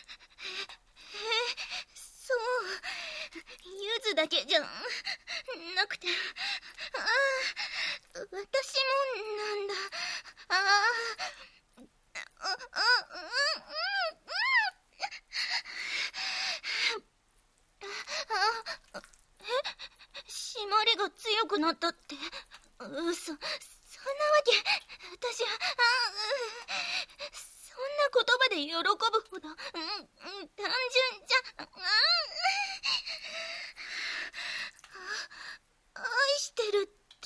そう、ゆずだけじゃが強くなったって。そんなわけ。私はそんな言葉で喜ぶほど単純じゃ。愛してるって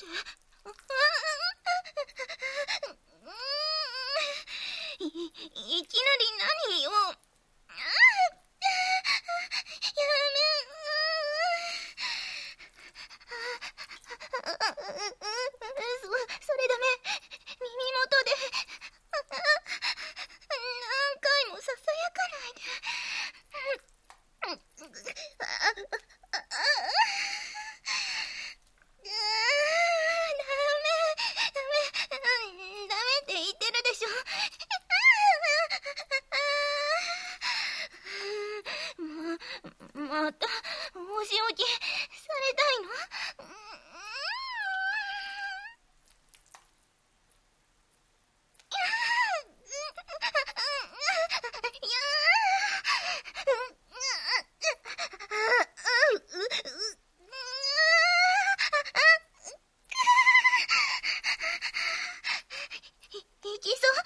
いきなり何よ。やめ。それダメ。耳元で何回もささやかないで。ダメって言ってるでしょ。またお仕置きされたいの？いきそう。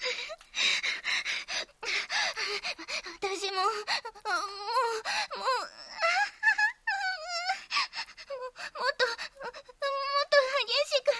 私ももっと激しく。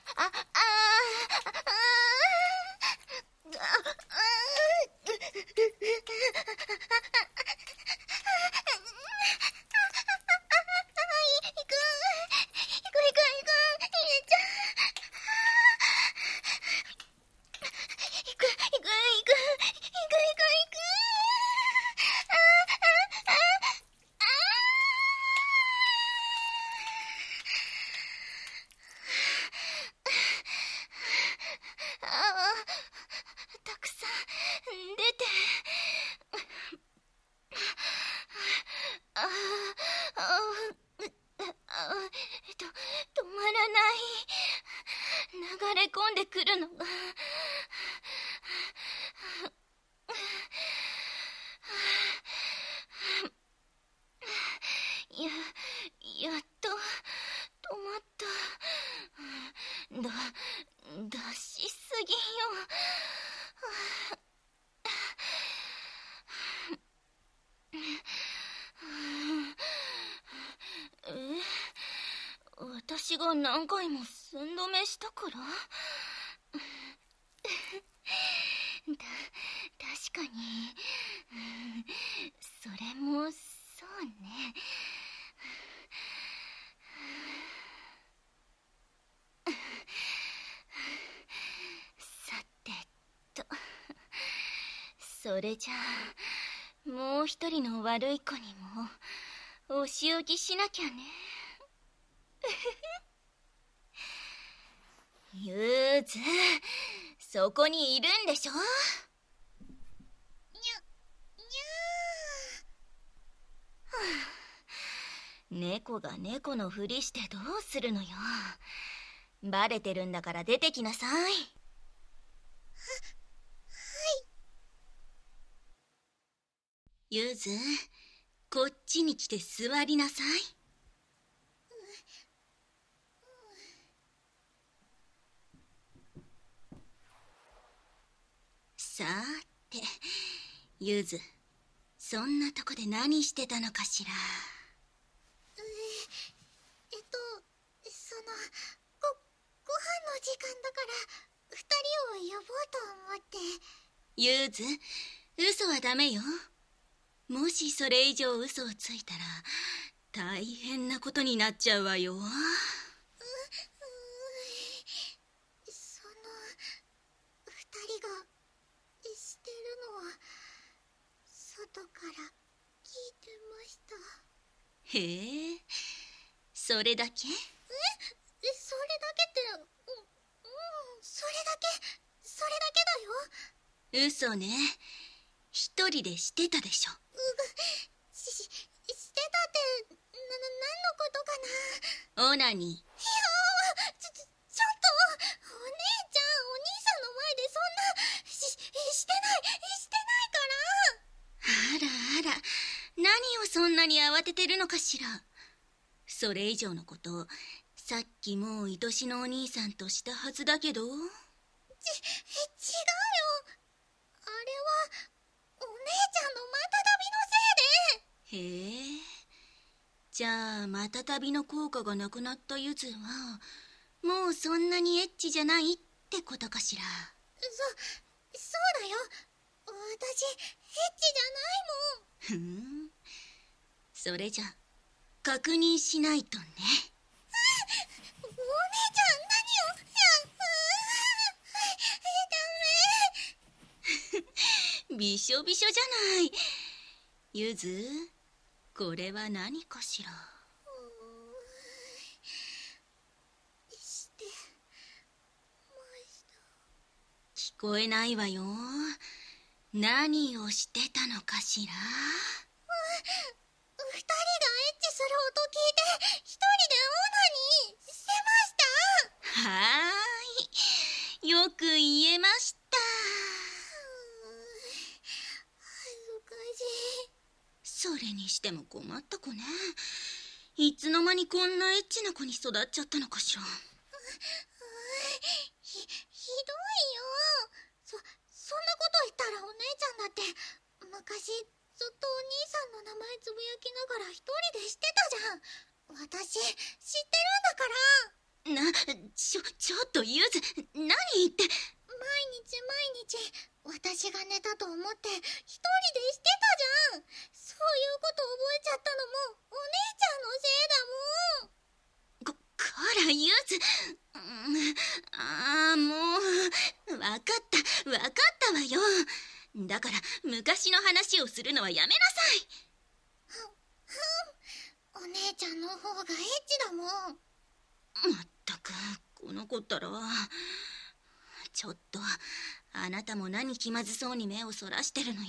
たくさん出て。止まらない。流れ込んでくるのが。やっと止まった。出しすぎよ。私が何回も寸止めしたから？確かに。それもそうね。さてと、それじゃあもう一人の悪い子にもお仕置きしなきゃね。ゆず、そこにいるんでしょ？猫が猫のふりしてどうするのよ。バレてるんだから出てきなさい。はい。ゆず、こっちに来て座りなさい。さて、ゆず、そんなとこで何してたのかしら。 ご飯の時間だから2人を呼ぼうと思って。 ゆず、嘘はダメよ。もしそれ以上嘘をついたら大変なことになっちゃうわよ。 2人がしてるのは外から聞いてました。 へえ、それだけ？ それだけって、それだけだよ。 嘘ね。一人でしてたでしょ。 してたって何のことかな。 オナニー。 いやちょっとお姉ちゃん、お兄さんの前でそんなしてないから。 あらあら、何をそんなに慌ててるのかしら。 それ以上のことをさっきもう愛しのお兄さんとしたはずだけど。 違うよ。あれはお姉ちゃんのまた旅のせいで。 へえ、じゃあまた旅の効果がなくなったゆずはもうそんなにエッチじゃないってことかしら。 そうだよ。私エッチじゃないもん。 それじゃ確認しないとね。 お姉ちゃん何を。ダメ。 びしょびしょじゃない。ゆず、これは何かしら。 してました。 聞こえないわよ。何をしてたのかしら。 二人がエッチする音聞いて一人でオナニーしてました。 はーい、よく言えました。 恥ずかしい。 それにしても困った子ね。いつの間にこんなエッチな子に育っちゃったのかしら。 ひどいよ。そんなこと言ったらお姉ちゃんだって昔ずっとお兄さんの名前つぶやきながら一人でしてたじゃん。私知ってるんだから。 ちょっとゆず、何言って。 毎日私が寝たと思って一人でしてたじゃん。そういうこと覚えちゃったのもお姉ちゃんのせいだもん。 こらゆず、もうわかったわよ。だから昔の話をするのはやめなさい。 お姉ちゃんの方がエッチだもん。 まったくこの子ったら。ちょっとあなたも何気まずそうに目をそらしてるのよ。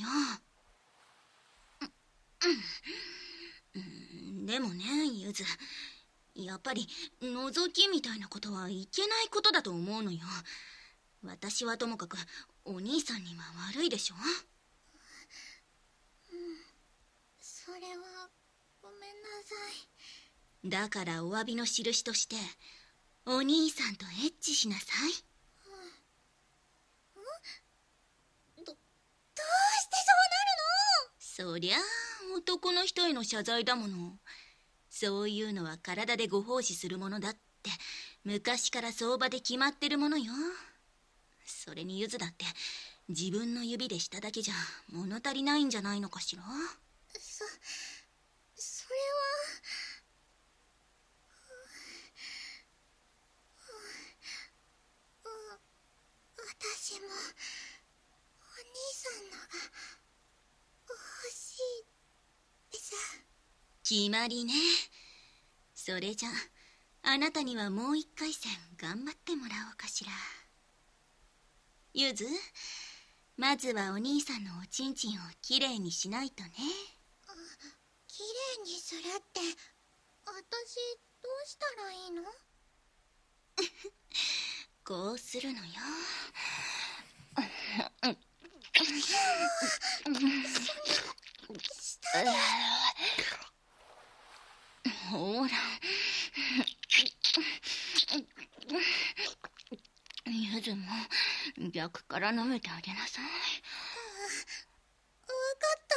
でもねゆず、やっぱり覗きみたいなことはいけないことだと思うのよ。私はともかくお兄さんには悪いでしょ。 それはごめんなさい。 だからお詫びの印としてお兄さんとエッチしなさい。 どうしてそうなるの？ そりゃあ男の人への謝罪だもの。そういうのは体でご奉仕するものだって昔から相場で決まってるものよ。それにゆずだって自分の指でしただけじゃ物足りないんじゃないのかしら。 それは私もお兄さんのが欲しいです。 決まりね。それじゃあなたにはもう一回戦頑張ってもらおうかしら。ゆず、まずはお兄さんのおちんちんをきれいにしないとね。 きれいにするって私どうしたらいいの？ こうするのよ。 下でほらゆずも逆から舐めてあげなさい。 わかった。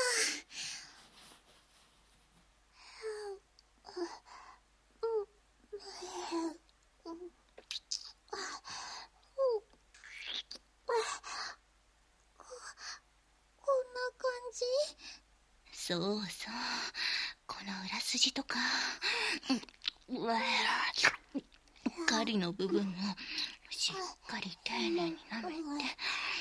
こんな感じ？ そうそう、この裏筋とか狩りの部分もしっかり丁寧に舐めて。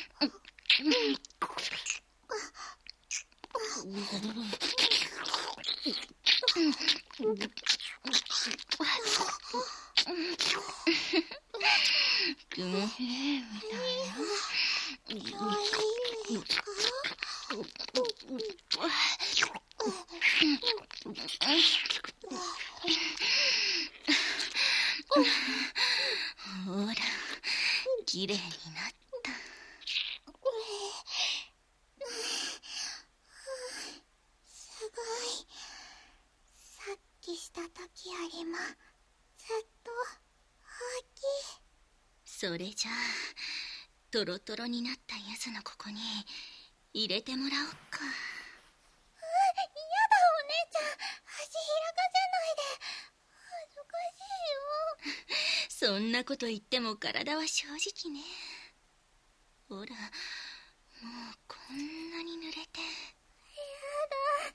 気持ちいいみたいな。ほら、きれいになった。 すごい。さっきしたた時よりもずっと大きい。 それじゃあトロトロになったゆずのここに入れてもらおっか。 やだお姉ちゃん、足開かせないで。恥ずかしいよ。 そんなこと言っても体は正直ね。ほら、もうこんなに濡れて。 やだ、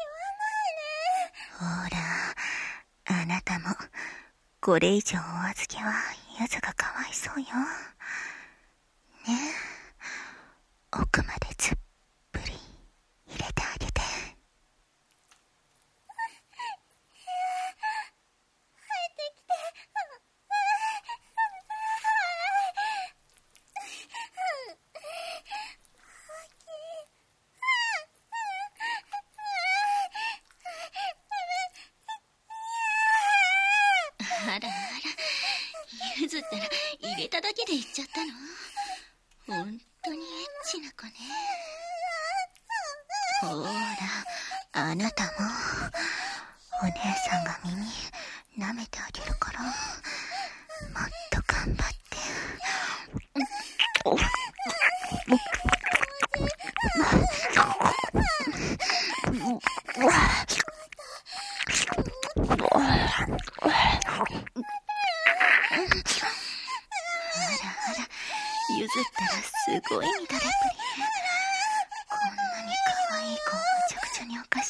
言わないで。 ほら、あなたもこれ以上お預けはゆずがかわいそうよ。ねえ、奥までずっぷり入れてあげて。あらあら、ゆずったら入れただけで言っちゃったの？本当にエッチな子ね。ほら、あなたもお姉さんが耳舐めてあげるから、もっと頑張って。ゆずったらすごい乱れっぷり。こんなに可愛い子をむちゃくちゃに犯して。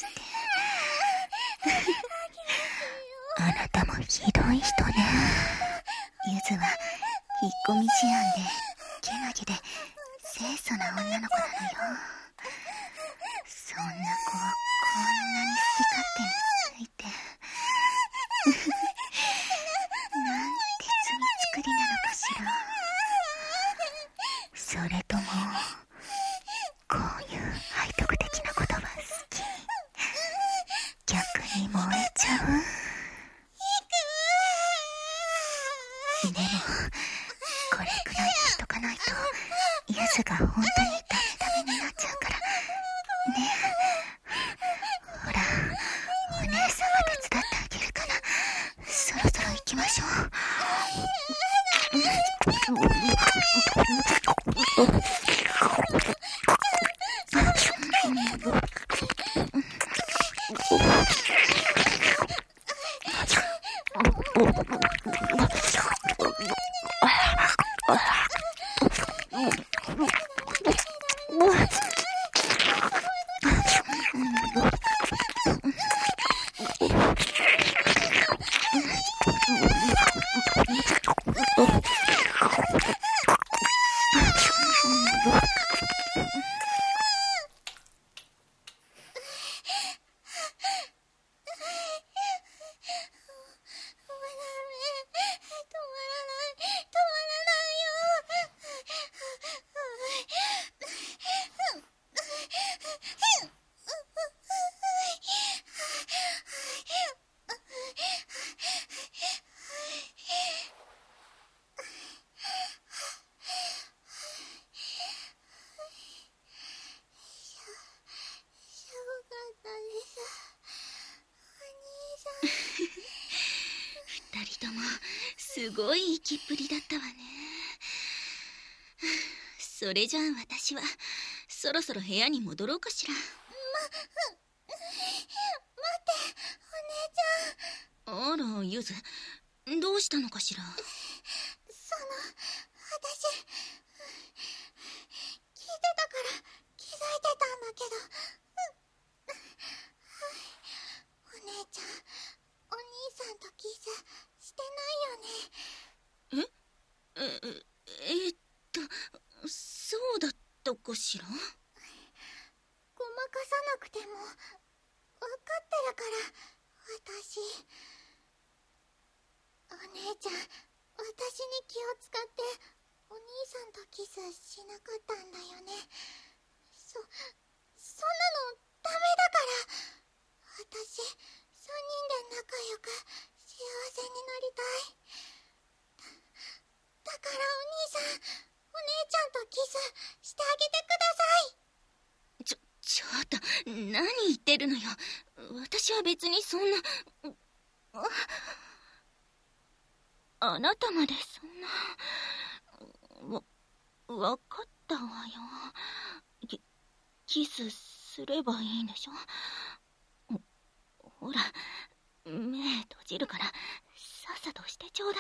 あなたもひどい人ね。ゆずは引っ込み思案でけなげで清楚な女の子なのよ。そんな子をこんなに好き勝手についてなんて罪作りなのかしら。それともこういう背徳的な言葉好き？逆に燃えちゃう？でもこれくらいにしとかないとゆずが本当にダメダメになっちゃうからね。ほら、お姉さんが手伝ってあげるから、そろそろ行きましょう。二人ともすごい息っぷりだったわね。それじゃあ私はそろそろ部屋に戻ろうかしら。 待ってお姉ちゃん。 あらゆず、どうしたのかしら。 私聞いてたから気づいてたんだけど、お姉ちゃんお兄さんとキスしてないよね。 そうだったかしら。 ごまかさなくても分かってるから私。お姉ちゃん、私に気を使ってお兄さんとキスしなかったんだよね。そんなのダメだから。私3人で仲良く幸せになりたい。だからお兄さん、お姉ちゃんとキスしてあげてください。 ちょっと何言ってるのよ。私は別にそんな。 あなたまでそんな、わかったわよ。キスすればいいんでしょ。ほら、目閉じるからさっさとしてちょうだい。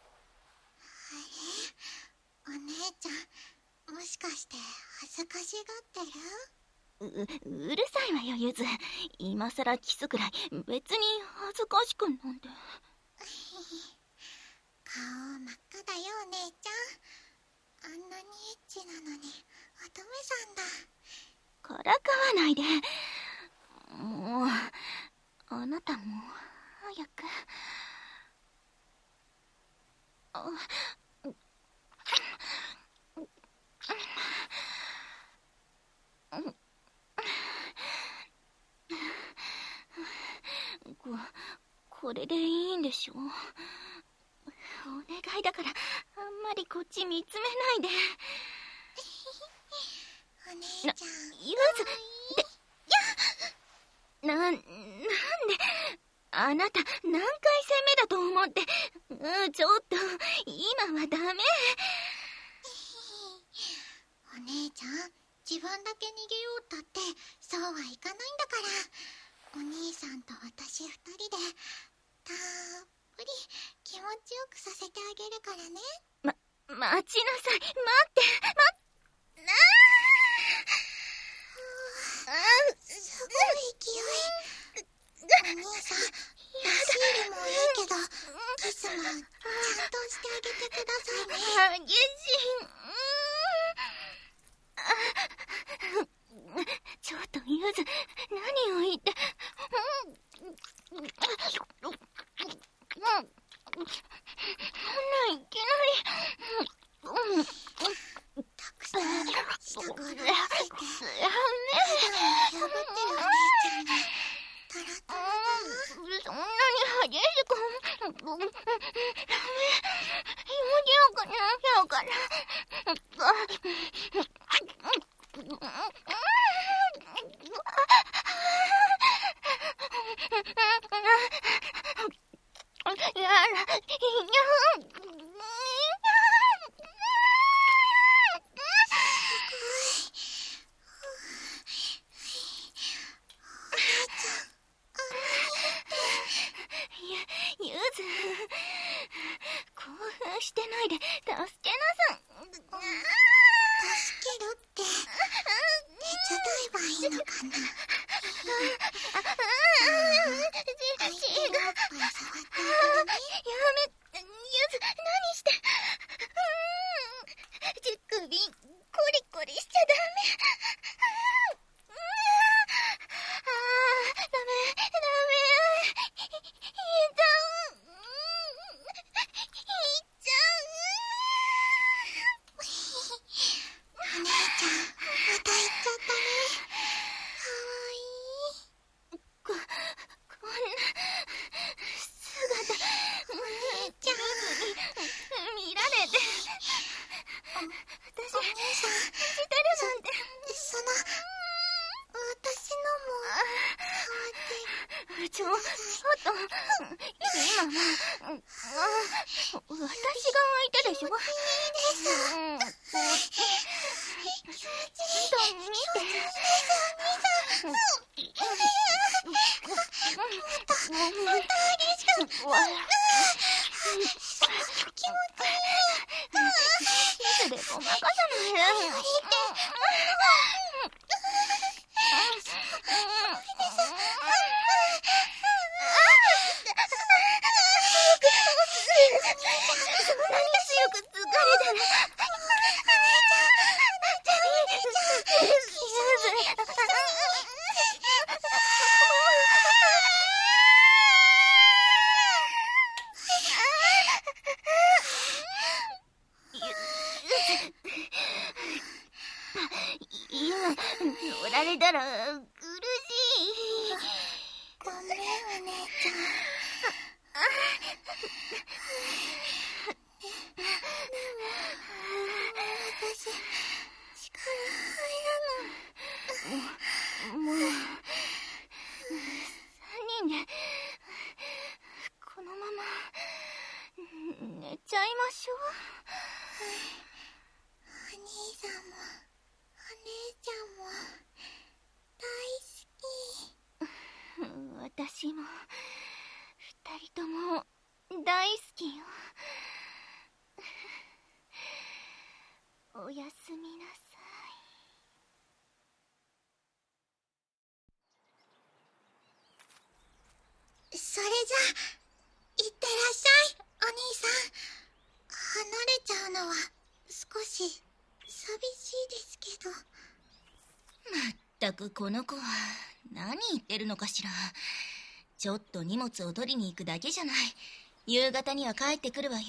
あれ、お姉ちゃん、もしかして恥ずかしがってる？ うるさいわよ、ゆず。今さらキスくらい別に恥ずかしくなんて。 顔真っ赤だよ、お姉ちゃん。あんなにエッチなのに乙女さんだ。 からかわないで。もうあなたも早く。これでいいんでしょ。お願いだからあんまりこっち見つめないで。 お姉ちゃん、 ゆずってなんであなた何回戦目だと思って。ちょっと今はダメ。 お姉ちゃん、自分だけ逃げようったってそうはいかないんだから。お兄さんと私二人でたっぷり気持ちよくさせてあげるからね。 待ちなさい。待ってすごい勢い。お兄さん、出し入れもいいけどキスもちゃんとしてあげてくださいね。 激しい。ちょっとゆず、何を言って。いきなり。 たくさん下から見せて、普段破ってるお姉ちゃんにタラタラだ。 そんなに激しく。ダメ。気持ちよくなっちゃうから。ゆず、興奮してないで助けなさい。 助けるって手伝えばいいのかな。 違う。 おっぱい触ってあげるね。 やめ、ゆず、何して。手首、コリコリしちゃダメ。ダメ。 お姉ちゃん、また行っちゃったね。かわいい。 こんな姿、 お姉ちゃん、 見られて。私、 お兄さん、 してるなんて。 その、私のも触ってちょっと、今は、私が相手でしょ。 いいです。 こっち。ちょっと見て。キスでごまかさないで。そんなに強く疲れたら。今乗られたら苦しい。 ごめん、お姉ちゃん。私、力入らない。 もう3人でこ大好きよ。おやすみなさい。それじゃいってらっしゃい、お兄さん。離れちゃうのは少し寂しいですけど。 まったくこの子は何言ってるのかしら。ちょっと荷物を取りに行くだけじゃない。夕方には帰ってくるわよ。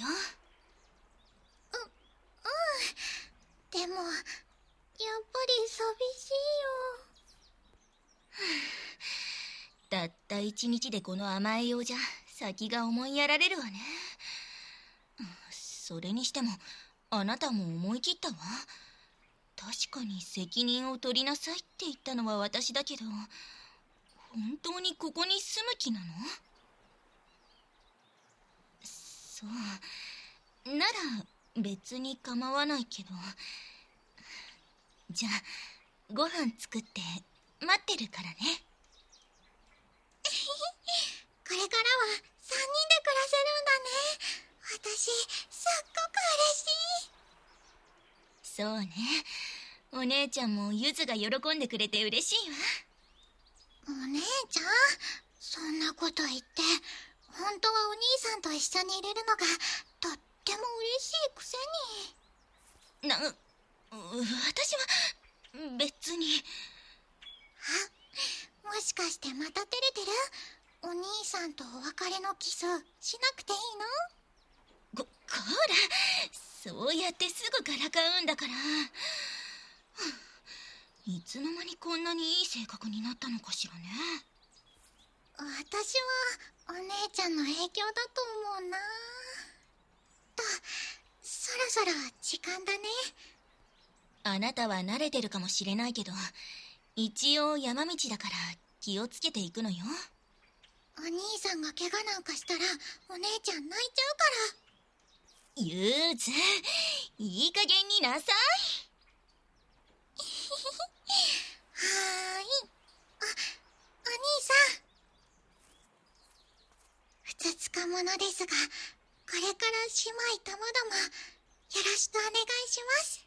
でもやっぱり寂しいよ。 たった一日でこの甘えようじゃ先が思いやられるわね。それにしてもあなたも思い切ったわ。確かに責任を取りなさいって言ったのは私だけど、本当にここに住む気なの？そうなら別に構わないけど。じゃあご飯作って待ってるからね。 これからは3人で暮らせるんだね。私すっごく嬉しい。 そうね。お姉ちゃんもゆずが喜んでくれて嬉しいわ。 お姉ちゃん、そんなこと言って、本当はお兄さんと一緒にいれるのがとっても嬉しいくせに。 私は別に。 もしかしてまた照れてる？お兄さんとお別れのキスしなくていいの？ こら、そうやってすぐからかうんだから。いつの間にこんなにいい性格になったのかしらね。 私はお姉ちゃんの影響だと思うな。と、そろそろ時間だね。 あなたは慣れてるかもしれないけど、一応山道だから気をつけていくのよ。 お兄さんが怪我なんかしたらお姉ちゃん泣いちゃうから。 ゆず、いい加減になさい。 はーい。お兄さん。ふつつか者ですが、これから姉妹ともどもよろしくお願いします。